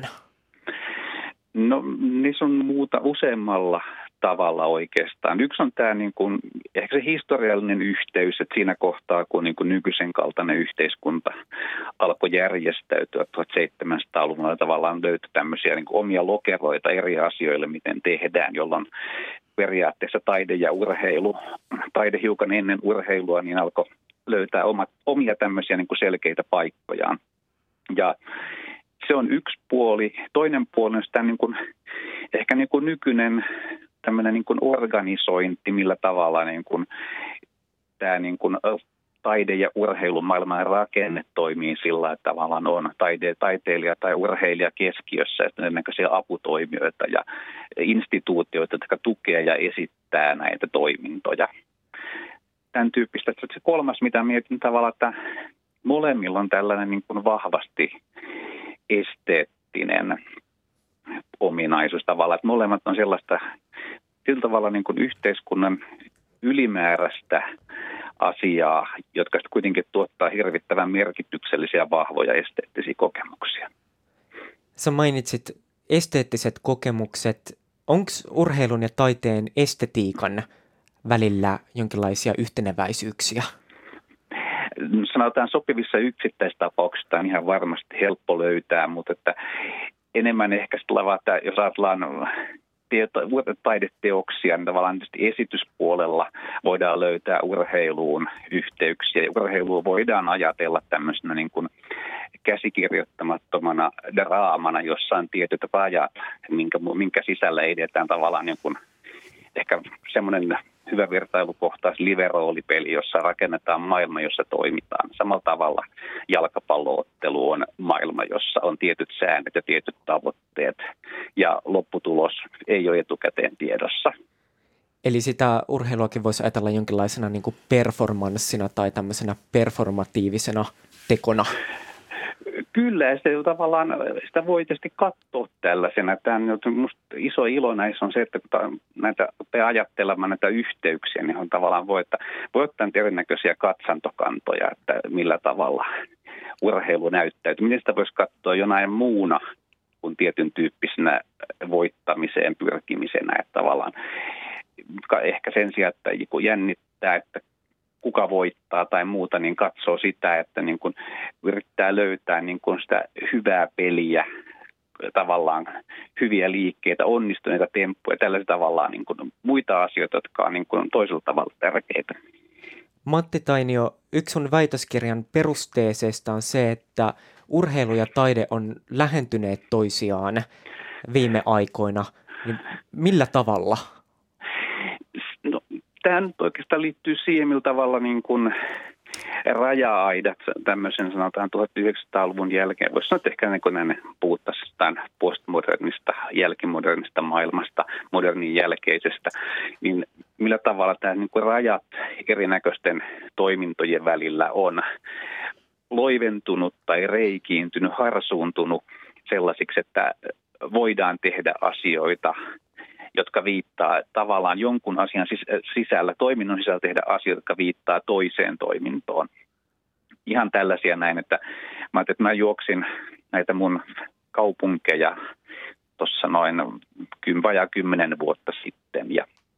No niissä on muuta useammalla tavalla oikeastaan. Yksi on tämä niin kuin, ehkä se historiallinen yhteys, että siinä kohtaa, kun niin kuin nykyisen kaltainen yhteiskunta alkoi järjestäytyä tuhatseitsemänsataaluvulla, tavallaan löytyi tämmöisiä niin kuin omia lokeroita eri asioille, miten tehdään, jolloin periaatteessa taide ja urheilu, taide hiukan ennen urheilua, niin alkoi löytää omat, omia tämmöisiä niin kuin selkeitä paikkojaan. Ja se on yksi puoli. Toinen puoli on sitä niin kuin, ehkä niin kuin nykyinen tämmöinen niin kuin organisointi, millä tavalla niin kuin tämä niin kuin taide- ja urheilumaailman rakenne toimii sillä, että tavallaan on taide, taiteilija tai urheilija keskiössä, että ennenlaisia aputoimijoita ja instituutioita, jotka tukee ja esittää näitä toimintoja. Tämän tyyppistä. Se kolmas, mitä mietin tavallaan, että molemmilla on tällainen niin kuin vahvasti esteettinen ominaisuus tavallaan, että molemmat on sellaista sillä tavalla niin kuin yhteiskunnan ylimääräistä asiaa, jotka kuitenkin tuottaa hirvittävän merkityksellisiä, vahvoja esteettisiä kokemuksia. Sä mainitsit esteettiset kokemukset. Onko urheilun ja taiteen estetiikan välillä jonkinlaisia yhteneväisyyksiä? Sanotaan sopivissa yksittäistapauksissa on ihan varmasti helppo löytää, mutta että enemmän ehkä sitä, että jos ajatellaan taideteoksia, niin tavallaan esityspuolella voidaan löytää urheiluun yhteyksiä. Ja urheilua voidaan ajatella tämmöisenä niin kuin käsikirjoittamattomana draamana, jossa on tietyt rajat, minkä, minkä sisällä edetään tavallaan niin kuin ehkä semmoinen hyvä vertailukohtaus live-roolipeli, jossa rakennetaan maailma, jossa toimitaan. Samalla tavalla jalkapalloottelu on maailma, jossa on tietyt säännöt ja tietyt tavoitteet, ja lopputulos ei ole etukäteen tiedossa. Eli sitä urheiluakin voisi ajatella jonkinlaisena niin kuin performanssina tai tämmöisenä performatiivisena tekona. Kyllä, ja sitä, tavallaan, sitä voi tietysti katsoa tällaisena. Tämä on musta iso ilo näissä on se, että kun näitä ajattelemaan näitä yhteyksiä, niin on tavallaan voi, että voi ottaa erinäköisiä katsantokantoja, että millä tavalla urheilu näyttäytyy. Miten sitä voisi katsoa jonain muuna kuin tietyn tyyppisenä voittamiseen pyrkimisenä, että tavallaan ehkä sen sijaan, että jännittää, että kuka voittaa tai muuta, niin katsoo sitä, että niin kuin yrittää löytää niin kuin sitä hyvää peliä, tavallaan hyviä liikkeitä, onnistuneita temppuja, tällaisia tavallaan niin kuin muita asioita, jotka on niin kuin toisella tavalla tärkeitä. Matti Tainio, yksi sun väitöskirjan perusteeseista on se, että urheilu ja taide on lähentyneet toisiaan viime aikoina. Niin millä tavalla? No, tämä nyt oikeastaan liittyy siihen, millä tavalla niin kuin raja-aidat tämmöisen sanotaan tuhatyhdeksänsataaluvun jälkeen. Voisi sanoa, että ehkä niin kuin puhuttaisiin postmodernista, jälkimodernista maailmasta, modernin jälkeisestä, niin millä tavalla tämä niin kuin rajat erinäköisten toimintojen välillä on loiventunut tai reikiintynyt, harsuuntunut sellaisiksi, että voidaan tehdä asioita, jotka viittaa tavallaan jonkun asian sisällä, toiminnon sisällä tehdä asioita, jotka viittaa toiseen toimintoon. Ihan tällaisia näin, että mä, että mä juoksin näitä mun kaupunkeja tuossa noin vajaa kymmenen vuotta sitten ja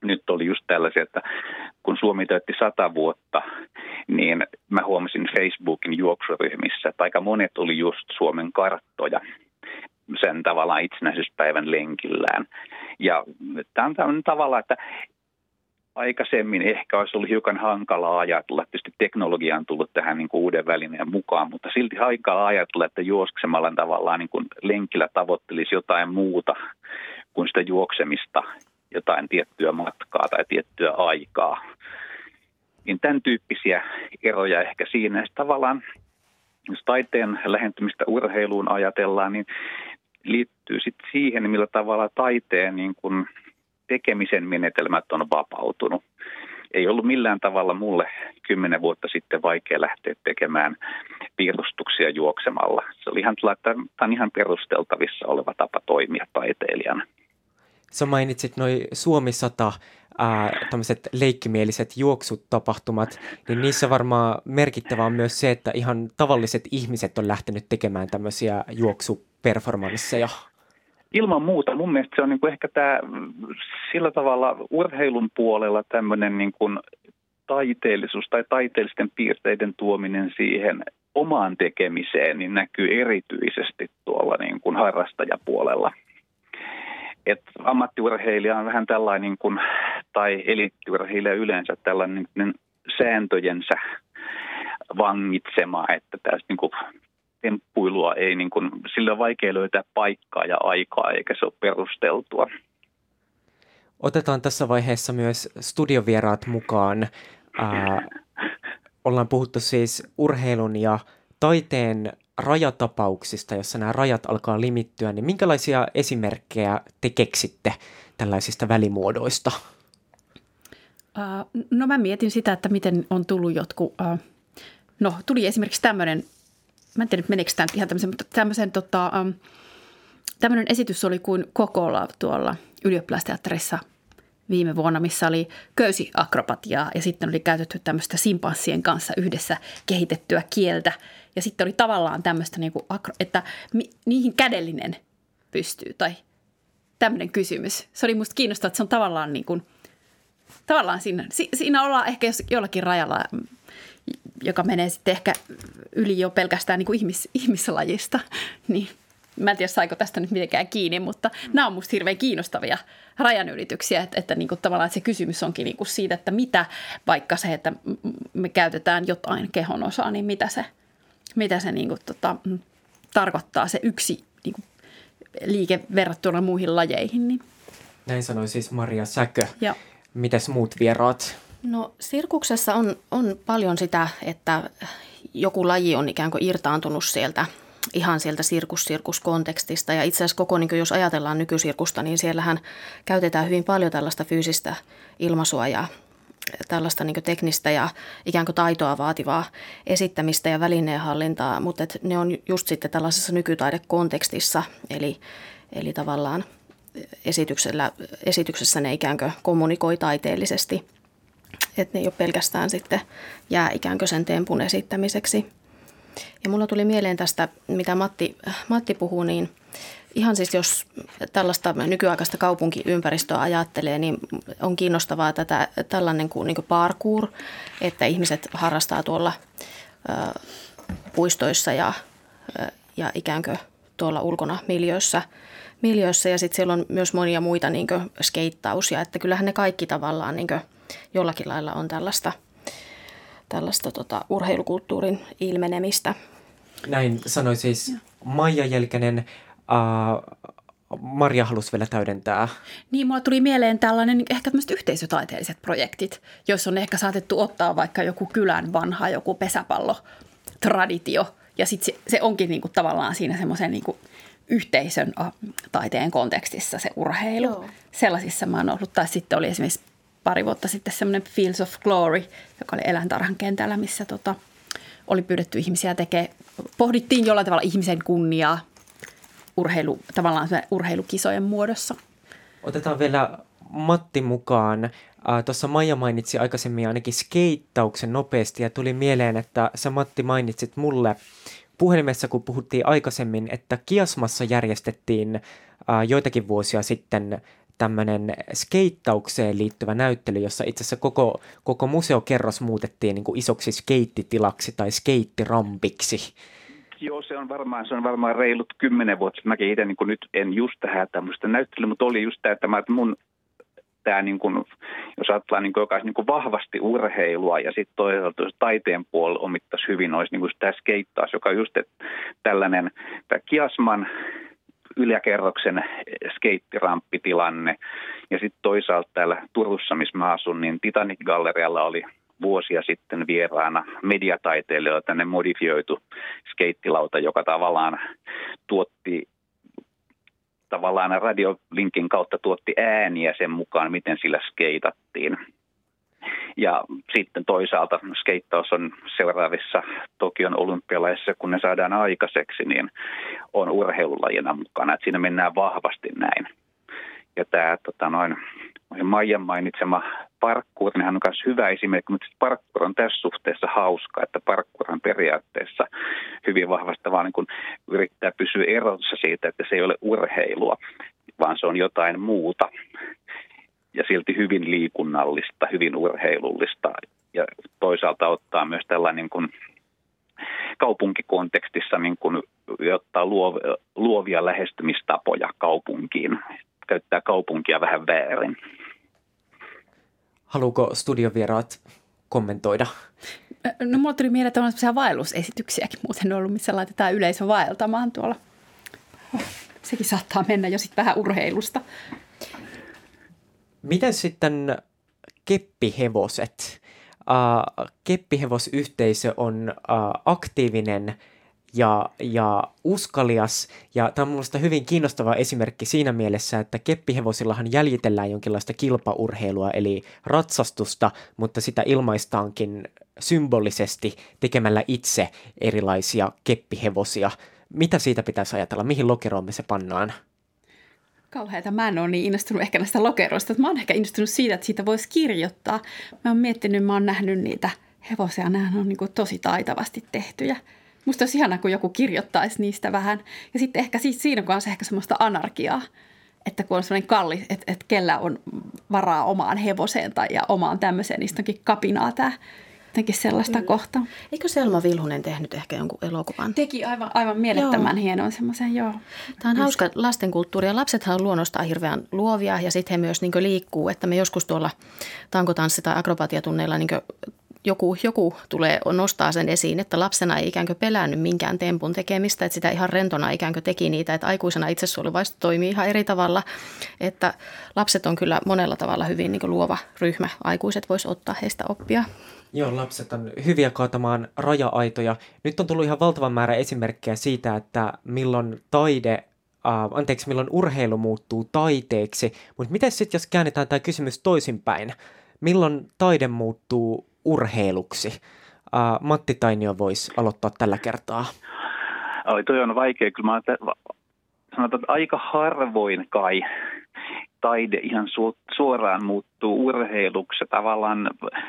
nyt oli just tällaisia, että kun Suomi täytti sata vuotta, niin mä huomasin Facebookin juoksuryhmissä, että aika monet oli just Suomen karttoja sen tavallaan itsenäisyyspäivän lenkillään. Ja tämä on tämmöinen tavalla, että aikaisemmin ehkä olisi ollut hiukan hankalaa ajatella. Tietysti teknologia on tullut tähän niin kuin uuden välineen mukaan, mutta silti hankalaa ajatella, että juoksemalla tavallaan niin kuin lenkillä tavoittelisi jotain muuta kuin sitä juoksemista, jotain tiettyä matkaa tai tiettyä aikaa. Niin tämän tyyppisiä eroja ehkä siinä. Ja tavallaan, jos taiteen lähentymistä urheiluun ajatellaan, niin liittyy sitten siihen, millä tavalla taiteen niin kuin tekemisen menetelmät on vapautunut. Ei ollut millään tavalla mulle kymmenen vuotta sitten vaikea lähteä tekemään piirustuksia juoksemalla. Se oli ihan, tämä on ihan perusteltavissa oleva tapa toimia taiteilijana. Sä mainitsit noi Suomi sata, ää, tämmöiset leikkimieliset juoksutapahtumat, niin niissä varmaan merkittävää on myös se, että ihan tavalliset ihmiset on lähtenyt tekemään tämmöisiä juoksuperformansseja. Ilman muuta. Mun mielestä se on niin kuin ehkä tämä sillä tavalla urheilun puolella tämmöinen niin kuin taiteellisuus tai taiteellisten piirteiden tuominen siihen omaan tekemiseen niin näkyy erityisesti tuolla niin kuin harrastajapuolella. Et ammattiurheilija on vähän tällainen, niin kuin, tai eliittiurheilija yleensä tällainen niin sääntöjensä vangitsema, että tästä niin kuin temppuilua ei, niin kuin, sillä on vaikea löytää paikkaa ja aikaa, eikä se ole perusteltua. Otetaan tässä vaiheessa myös studiovieraat mukaan. Ää, ollaan puhuttu siis urheilun ja taiteen rajatapauksista, jossa nämä rajat alkaa limittyä, niin minkälaisia esimerkkejä te keksitte tällaisista välimuodoista? Uh, no mä mietin sitä, että miten on tullut jotkut, uh, no tuli esimerkiksi tämmöinen, mä en tiedä, meneekö tämä ihan tämmöisen, mutta tämmöisen, tota, um, tämmöinen esitys oli kuin Kokolla tuolla ylioppilasteatterissa viime vuonna, missä oli köysiakrobatiaa ja sitten oli käytetty tämmöistä simpanssien kanssa yhdessä kehitettyä kieltä. Ja sitten oli tavallaan tämmöistä, niin kuin, että mi- niihin kädellinen pystyy tai tämmöinen kysymys. Se oli musta kiinnostavaa, että se on tavallaan niin kuin, tavallaan siinä, si- siinä ollaan ehkä jollakin rajalla, joka menee sitten ehkä yli jo pelkästään niin kuin ihmis- ihmislajista. Niin. Mä en tiedä, saiko tästä nyt mitenkään kiinni, mutta nämä on musta hirveän kiinnostavia rajanylityksiä, että, että niin kuin tavallaan että se kysymys onkin niin kuin siitä, että mitä vaikka se, että me käytetään jotain kehon osaa, niin mitä se, mitä se niin kuin, tota, tarkoittaa se yksi niin kuin liike verrattuna muihin lajeihin. Niin. Näin sanoi siis Maria Säkö. Ja. Mitäs muut vieraat? No sirkuksessa on, on paljon sitä, että joku laji on ikään kuin irtaantunut sieltä ihan sieltä sirkus-sirkuskontekstista. Ja itse asiassa koko, niin jos ajatellaan nykysirkusta, niin siellähän käytetään hyvin paljon tällaista fyysistä ilmaisua ja tällaista niin teknistä ja ikään kuin taitoa vaativaa esittämistä ja välineenhallintaa, mutta et ne on just sitten tällaisessa nykytaidekontekstissa, eli, eli tavallaan esityksellä, esityksessä ne ikään kuin kommunikoi taiteellisesti, että ne ei ole pelkästään sitten jää ikään kuin sen tempun esittämiseksi. Ja mulla tuli mieleen tästä, mitä Matti, Matti puhuu, niin ihan siis jos tällaista nykyaikaista kaupunkiympäristöä ajattelee, niin on kiinnostavaa tätä, tällainen kuin, niin kuin parkour, että ihmiset harrastaa tuolla ö, puistoissa ja, ja ikään kuin tuolla ulkona miljöissä. miljöissä. Ja sitten siellä on myös monia muita niin kuin skeittausia, että kyllähän ne kaikki tavallaan niin kuin jollakin lailla on tällaista tällaista tota, urheilukulttuurin ilmenemistä. Näin sanoi siis ja. Maija Jelkänen. Uh, Maria halusi vielä täydentää. Niin, mulla tuli mieleen tällainen ehkä tämmöiset yhteisötaiteelliset projektit, joissa on ehkä saatettu ottaa vaikka joku kylän vanha, joku pesäpallotraditio. Ja sitten se, se onkin niinku tavallaan siinä semmoisen niinku yhteisön taiteen kontekstissa se urheilu. Joo. Sellaisissa mä oon ollut. Tai sitten oli esimerkiksi pari vuotta sitten semmoinen Fields of Glory, joka oli eläintarhan kentällä, missä tota, oli pyydetty ihmisiä tekemään. Pohdittiin jollain tavalla ihmisen kunniaa urheilu, tavallaan urheilukisojen muodossa. Otetaan vielä Matti mukaan. Äh, Tuossa Maija mainitsi aikaisemmin ainakin skeittauksen nopeasti ja tuli mieleen, että sä Matti mainitsit mulle puhelimessa, kun puhuttiin aikaisemmin, että Kiasmassa järjestettiin äh, joitakin vuosia sitten tämmöinen skeittaukseen liittyvä näyttely, jossa itse asiassa koko, koko museokerros muutettiin niin kuin isoksi skeittitilaksi tai skeittirampiksi. Joo, se on varmaan, se on varmaan reilut kymmenen vuotta. Mäkin itse niin nyt en just tähän tämmöistä näyttelyä, mutta oli just tämä, että mä, että mun tämä, niin kuin, jos ajatellaan, niin kuin, joka olisi niin kuin vahvasti urheilua ja sitten toisaalta taiteen puolella omittaisi hyvin, olisi niin kuin tämä skeittaus, joka on just että tällainen tämä Kiasman yläkerroksen skeittiramppitilanne. Ja sitten toisaalta täällä Turussa, missä mä asun, niin Titanic-gallerialla oli vuosia sitten vieraana mediataiteilijoilla tänne modifioitu skeittilauta, joka tavallaan tuotti tavallaan radiolinkin kautta tuotti ääniä sen mukaan, miten sillä skeitattiin. Ja sitten toisaalta skeittaus on seuraavissa Tokion olympialaisissa, kun ne saadaan aikaiseksi, niin on urheilulajina mukana. Että siinä mennään vahvasti näin. Ja tämä tota noin, Maijan mainitsema parkour, niin hän on myös hyvä esimerkki, mutta parkour on tässä suhteessa hauska, että parkour on periaatteessa hyvin vahvasti vaan niin kuin yrittää pysyä erossa siitä, että se ei ole urheilua, vaan se on jotain muuta. Ja silti hyvin liikunnallista, hyvin urheilullista ja toisaalta ottaa myös tällainen niin kuin kaupunkikontekstissa niin kuin ottaa luovia lähestymistapoja kaupunkiin, käyttää kaupunkia vähän väärin. Haluuko studiovieraat kommentoida? No mulla tuli mieleen, että on sellaisia vaellusesityksiäkin muuten ollut, missä laitetaan yleisö vaeltamaan tuolla. Sekin saattaa mennä jo sitten vähän urheilusta. Miten sitten keppihevoset? Uh, keppihevosyhteisö on uh, aktiivinen ja, ja uskalias. Ja tämä on minusta hyvin kiinnostava esimerkki siinä mielessä, että keppihevosillahan jäljitellään jonkinlaista kilpaurheilua, eli ratsastusta, mutta sitä ilmaistaankin symbolisesti tekemällä itse erilaisia keppihevosia. Mitä siitä pitäisi ajatella? Mihin lokeroon me se pannaan? Kauheata. Mä en ole niin innostunut ehkä näistä lokeroista. Mä oon ehkä innostunut siitä, että siitä voisi kirjoittaa. Mä oon miettinyt, mä oon nähnyt niitä hevosia. Nämä on niin kuin tosi taitavasti tehtyjä. Musta olisi ihanaa, kun joku kirjoittaisi niistä vähän. Ja sitten ehkä siis siinä kanssa ehkä semmoista anarkiaa. Että kun on semmoinen kallis, että, että kellä on varaa omaan hevoseen tai ja omaan tämmöiseen, niin onkin kapinaa tämä. Jotenkin sellaista mm. kohtaa. Eikö Selma Vilhunen tehnyt ehkä jonkun elokuvan? Teki aivan, aivan mielettömän joo. hienon semmoisen, joo. Tämä on hauska lastenkulttuuri ja lapsethan on luonnostaan hirveän luovia ja sitten he myös niin kuin liikkuu, että me joskus tuolla tankotanssi- tai akrobatiatunneilla niin kuin joku, joku tulee nostaa sen esiin, että lapsena ei ikään kuin pelännyt minkään tempun tekemistä, että sitä ihan rentona ikään kuin teki niitä, että aikuisena itsesuojeluvaisto toimii ihan eri tavalla, että lapset on kyllä monella tavalla hyvin niin kuin luova ryhmä, aikuiset vois ottaa heistä oppia. Joo, lapset on hyviä kaatamaan raja-aitoja. Nyt on tullut ihan valtavan määrä esimerkkejä siitä, että milloin taide, äh, anteeksi, milloin urheilu muuttuu taiteeksi. Mutta miten sitten, jos käännetään tämä kysymys toisinpäin? Milloin taide muuttuu urheiluksi? Äh, Matti Tainio voisi aloittaa tällä kertaa. Oi, toi on vaikea. Kyllä mä sanotaan, että aika harvoin kai taide ihan suoraan muuttuu urheiluksi. Tavallaan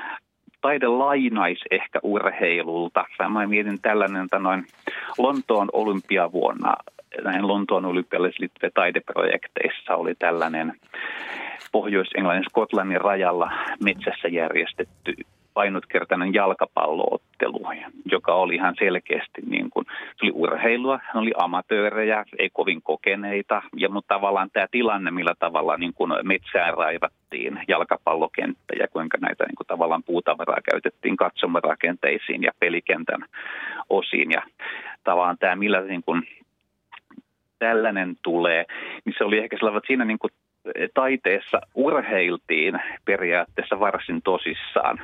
taide lainaisi ehkä urheilulta. Mä mietin tällainen noin Lontoon olympiavuonna, näin Lontoon olympialaisissa liittyvissä taideprojekteissa oli tällainen Pohjois-Englannin Skotlannin rajalla metsässä järjestetty ainutkertainen jalkapalloottelu, joka oli ihan selkeästi niin kuin, se oli urheilua, hän oli amatöörejä, ei kovin kokeneita, ja mutta tavallaan tämä tilanne, millä tavalla niin kuin metsään raivattiin jalkapallokenttä ja kuinka näitä niin kuin tavallaan puutavaraa käytettiin katsomarakenteisiin ja pelikentän osiin, ja tavallaan tämä, millä niin kuin tällainen tulee, niin se oli ehkä sellainen, että siinä niin kuin taiteessa urheiltiin periaatteessa varsin tosissaan.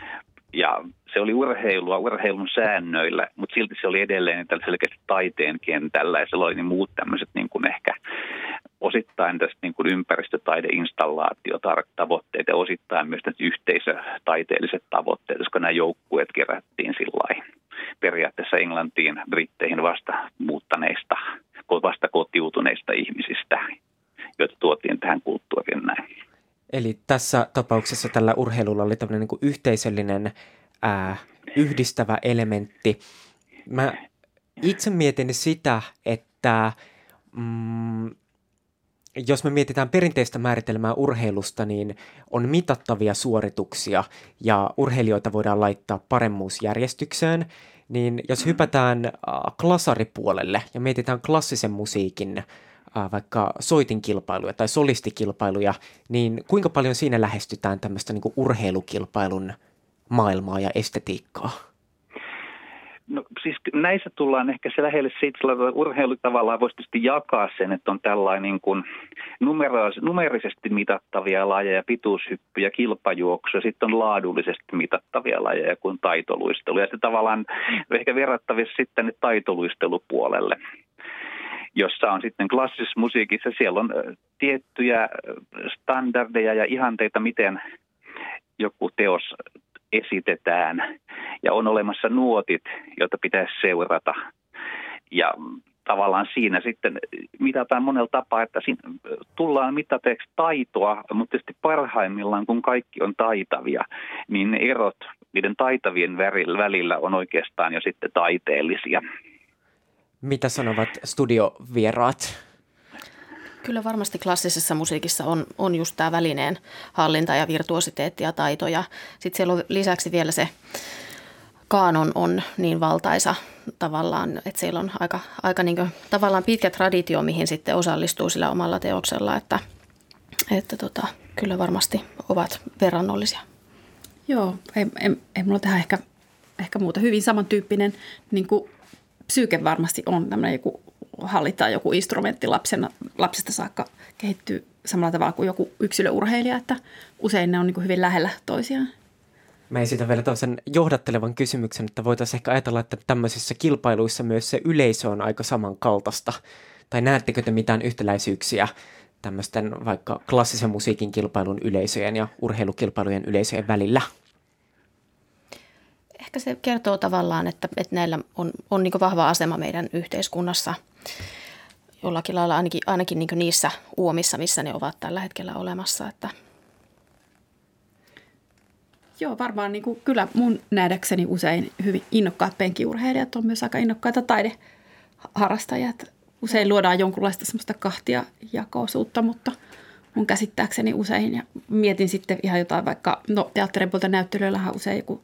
Ja se oli urheilua urheilun säännöillä, mutta silti se oli edelleen tällä selkeästi taiteen kentällä. Ja se oli niin muut tämmöiset niin kuin ehkä osittain tästä niin kuin ympäristötaideinstallaatiotavoitteet ja osittain myös yhteisötaiteelliset tavoitteet, koska nämä joukkueet kerättiin sillä periaatteessa Englantiin, Britteihin vasta muuttaneista, vasta kotiutuneista ihmisistä, joita tuotiin tähän kulttuuriin näin. Eli tässä tapauksessa tällä urheilulla oli tämmöinen niin kuin yhteisöllinen ää, yhdistävä elementti. Mä itse mietin sitä, että mm, jos me mietitään perinteistä määritelmää urheilusta, niin on mitattavia suorituksia ja urheilijoita voidaan laittaa paremmuusjärjestykseen. Niin jos hypätään äh, klasaripuolelle ja mietitään klassisen musiikin äh, vaikka soitinkilpailuja tai solistikilpailuja, niin kuinka paljon siinä lähestytään tämmöistä niin kuin urheilukilpailun maailmaa ja estetiikkaa? No siis näissä tullaan ehkä se lähelle siitä, että urheilu tavallaan voisi tietysti jakaa sen, että on tällainen niin kuin numerisesti mitattavia lajeja, pituushyppyjä, kilpajuoksuja, sitten on laadullisesti mitattavia lajeja kuin taitoluistelu. Ja se tavallaan ehkä verrattavissa sitten taitoluistelupuolelle, jossa on sitten klassisessa musiikissa, siellä on tiettyjä standardeja ja ihanteita, miten joku teos esitetään ja on olemassa nuotit, joita pitäisi seurata ja tavallaan siinä sitten mitataan monella tapaa, että siinä tullaan mitateeksi taitoa, mutta tietysti parhaimmillaan kun kaikki on taitavia, niin ne erot niiden taitavien välillä on oikeastaan jo sitten taiteellisia. Mitä sanovat studiovieraat? Kyllä varmasti klassisessa musiikissa on, on just tämä välineen hallinta ja virtuositeetti ja taito. Ja sitten siellä on lisäksi vielä se kaanon on niin valtaisa tavallaan, että siellä on aika, aika niin kuin, tavallaan pitkä traditio, mihin sitten osallistuu sillä omalla teoksella, että, että tota, kyllä varmasti ovat verrannollisia. Joo, ei, ei, ei mulla tähän ehkä, ehkä muuta. Hyvin samantyyppinen niin kuin psyyke varmasti on tämmöinen joku hallitaan joku instrumentti lapsena, lapsesta saakka kehittyy samalla tavalla kuin joku yksilöurheilija, että usein ne on niin kuin hyvin lähellä toisiaan. Mä esitän vielä tämmöisen johdattelevan kysymyksen, että voitaisiin ehkä ajatella, että tämmöisissä kilpailuissa myös se yleisö on aika samankaltaista. Tai näettekö te mitään yhtäläisyyksiä tämmöisten vaikka klassisen musiikin kilpailun yleisöjen ja urheilukilpailujen yleisöjen välillä? Ehkä se kertoo tavallaan, että, että näillä on, on niin kuin vahva asema meidän yhteiskunnassa jollakin lailla ainakin, ainakin niin kuin niissä uomissa, missä ne ovat tällä hetkellä olemassa. Että. Joo, varmaan niin kuin, kyllä mun nähdäkseni usein hyvin innokkaat penkiurheilijat on myös aika innokkaita taideharrastajat. Usein luodaan jonkunlaista semmoista kahtiajakoisuutta, mutta mun käsittääkseni usein, ja mietin sitten ihan jotain vaikka, no teatterin puolta näyttelyillähän usein joku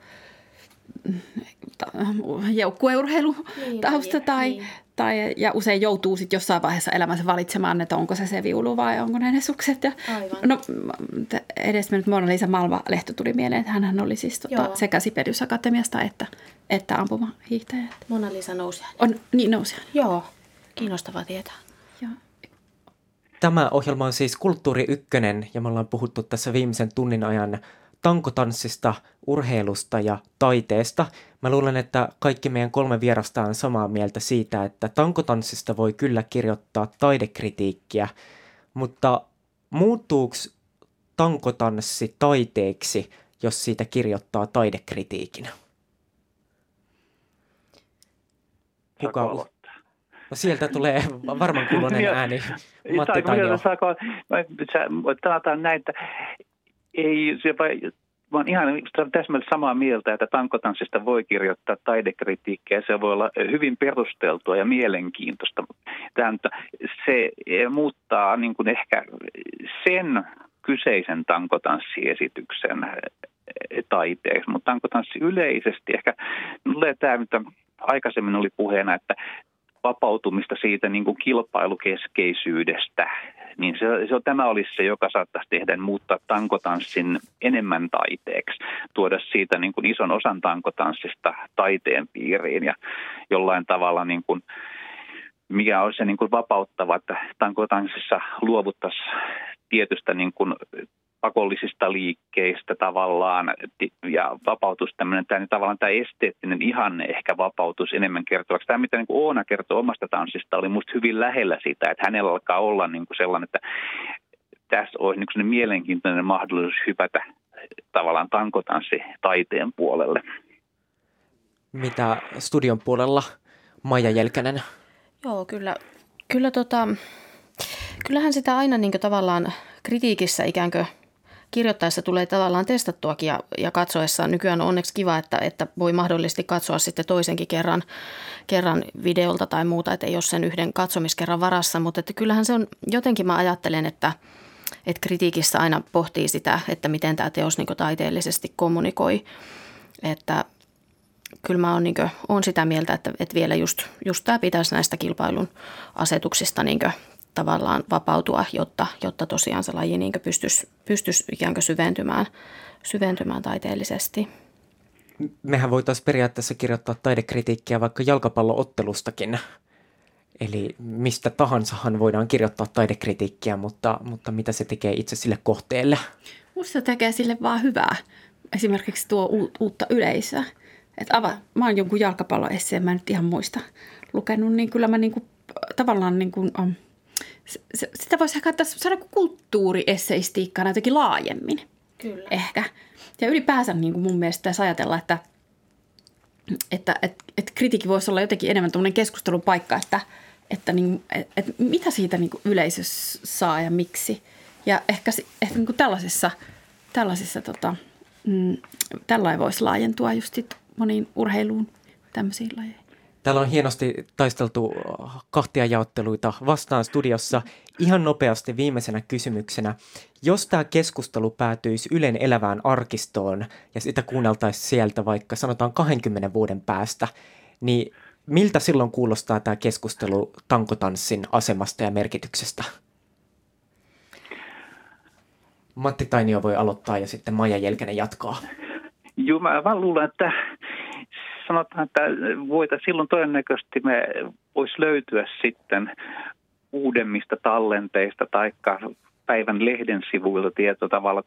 joukkueurheilutausta niin, tai, niin. tai, ja usein joutuu sitten jossain vaiheessa elämänsä valitsemaan, että onko se se viulu vai onko ne ne sukset. Ja, no, edes mennyt Mona Liisa Malva-lehto tuli mieleen, että hänhän oli siis tota, sekä Sibelius Akatemiasta että, että ampumahiihtäjä. Mona Liisa Nousiainen. On, niin, Nousiainen. Joo, kiinnostavaa tietää. Joo. Tämä ohjelma on siis Kulttuuri Ykkönen ja me ollaan puhuttu tässä viimeisen tunnin ajan tankotanssista, urheilusta ja taiteesta. Mä luulen, että kaikki meidän kolme vierasta on samaa mieltä siitä, että tankotanssista voi kyllä kirjoittaa taidekritiikkiä, mutta muuttuuko tankotanssi taiteeksi, jos siitä kirjoittaa taidekritiikin? Kuka? No sieltä tulee varmaan kuulonen ääni. Matti Tainio. Saako, sanotaan näin, että ei, se vai, mä oon ihan täsmälleen samaa mieltä, että tankotanssista voi kirjoittaa taidekritiikkiä. Se voi olla hyvin perusteltua ja mielenkiintoista. Tämä, se muuttaa niin kuin ehkä sen kyseisen tankotanssiesityksen taiteeksi, mutta tankotanssi yleisesti ehkä tulee tämä, mitä aikaisemmin oli puheena, että vapautumista siitä niin kuin kilpailukeskeisyydestä, niin se, se, tämä olisi se, joka saattaisi tehdä muuttaa tankotanssin enemmän taiteeksi, tuoda siitä niin kuin ison osan tankotanssista taiteen piiriin ja jollain tavalla, niin kuin, mikä olisi se niin kuin vapauttava, että tankotanssissa luovuttaisiin tietystä niin kuin pakollisista liikkeistä tavallaan ja vapautus tämmöinen, tämä, tavallaan tämä esteettinen ihanne ehkä vapautus enemmän kertovaksi. Tämä, mitä niin kuin Oona kertoo omasta tanssista, oli musta hyvin lähellä sitä, että hänellä alkaa olla niin kuin sellainen, että tässä olisi niin kuin mielenkiintoinen mahdollisuus hypätä tavallaan tankotanssi taiteen puolelle. Mitä studion puolella, Maija Jelkänen? Joo, kyllä, kyllä tota, kyllähän sitä aina niin kuin tavallaan kritiikissä ikään kuin kirjoittaessa tulee tavallaan testattuakin ja, ja katsoessa. Nykyään on onneksi kiva, että, että voi mahdollisesti katsoa sitten toisenkin kerran, kerran videolta tai muuta, että ei ole sen yhden katsomiskerran varassa. Mutta että kyllähän se on, jotenkin mä ajattelen, että, että kritiikissä aina pohtii sitä, että miten tämä teos niin kuin taiteellisesti kommunikoi. Että kyllä mä oon, niin kuin, oon sitä mieltä, että, että vielä just, just tämä pitäisi näistä kilpailun asetuksista niin kuin tavallaan vapautua, jotta, jotta tosiaan se laji niin pystyisi, pystyisi ikään kuin syventymään, syventymään taiteellisesti. Mehän voitaisiin periaatteessa kirjoittaa taidekritiikkiä vaikka jalkapalloottelustakin. Eli mistä tahansahan voidaan kirjoittaa taidekritiikkiä, mutta, mutta mitä se tekee itse sille kohteelle? Musta se tekee sille vaan hyvää. Esimerkiksi tuo uutta yleisöä. Että ava, mä oon jonkun jalkapalloesseen, mä en nyt ihan muista lukenut, niin kyllä mä niinku, tavallaan niin kuin, um, se, sitä voisi ehkä saada kulttuuriesseistiikkaa jotenkin laajemmin. Kyllä. Ehkä. Ja ylipäänsä niin kuin mun mielestä pitäisi ajatella, että, että et, et kritiikki voisi olla jotenkin enemmän tämmöinen keskustelun paikka, että, että niin, et, et mitä siitä niin kuin yleisö saa ja miksi. Ja ehkä, ehkä niin kuin tällaisessa, tällaisessa tota, mm, tällainen voisi laajentua just sit moniin urheiluun, tämmöisiin lajeihin. Täällä on hienosti taisteltu kahtiajaotteluita vastaan studiossa. Ihan nopeasti viimeisenä kysymyksenä. Jos tämä keskustelu päätyisi Ylen elävään arkistoon ja sitä kuunneltaisiin sieltä vaikka sanotaan kahdenkymmenen vuoden päästä, niin miltä silloin kuulostaa tämä keskustelu tankotanssin asemasta ja merkityksestä? Matti Tainio voi aloittaa ja sitten Maija Jelkänen jatkaa. Joo, mä vaan luulen, että sanotaan, että voitaisiin silloin todennäköisesti me voisi löytyä sitten uudemmista tallenteista tai päivän lehden sivuilta tietyllä tavalla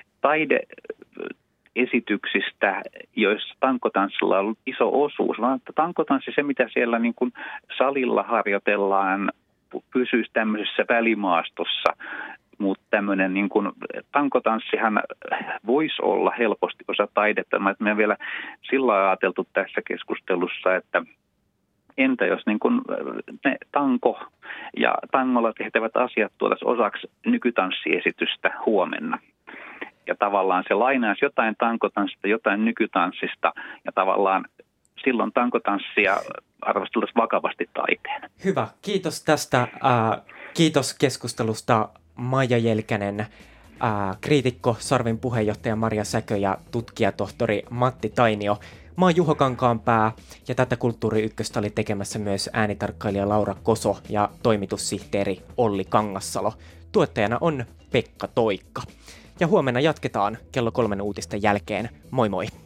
taideesityksistä, joissa tankotanssilla on ollut iso osuus. Vaan että tankotanssi, se mitä siellä niin kuin salilla harjoitellaan, pysyisi tämmöisessä välimaastossa. Mutta tämmöinen niin kuin tankotanssihan voisi olla helposti osa taidetta. Me on vielä sillä lailla ajateltu tässä keskustelussa, että entä jos niin kuin ne tanko ja tangolla tehtävät asiat tuotaisiin osaksi nykytanssiesitystä huomenna. Ja tavallaan se lainaisi jotain tankotanssista, jotain nykytanssista ja tavallaan silloin tankotanssia arvosteltaisiin vakavasti taiteen. Hyvä, kiitos tästä. Äh, kiitos keskustelusta. Maija Jelkänen, ää, kriitikko, Sarvin puheenjohtaja Marja Säkö ja tutkijatohtori Matti Tainio. Mä oon Juho Kankaanpää ja tätä Kulttuuri Ykköstä oli tekemässä myös äänitarkkailija Laura Koso ja toimitussihteeri Olli Kangassalo. Tuottajana on Pekka Toikka. Ja huomenna jatketaan kello kolmen uutisten jälkeen. Moi moi!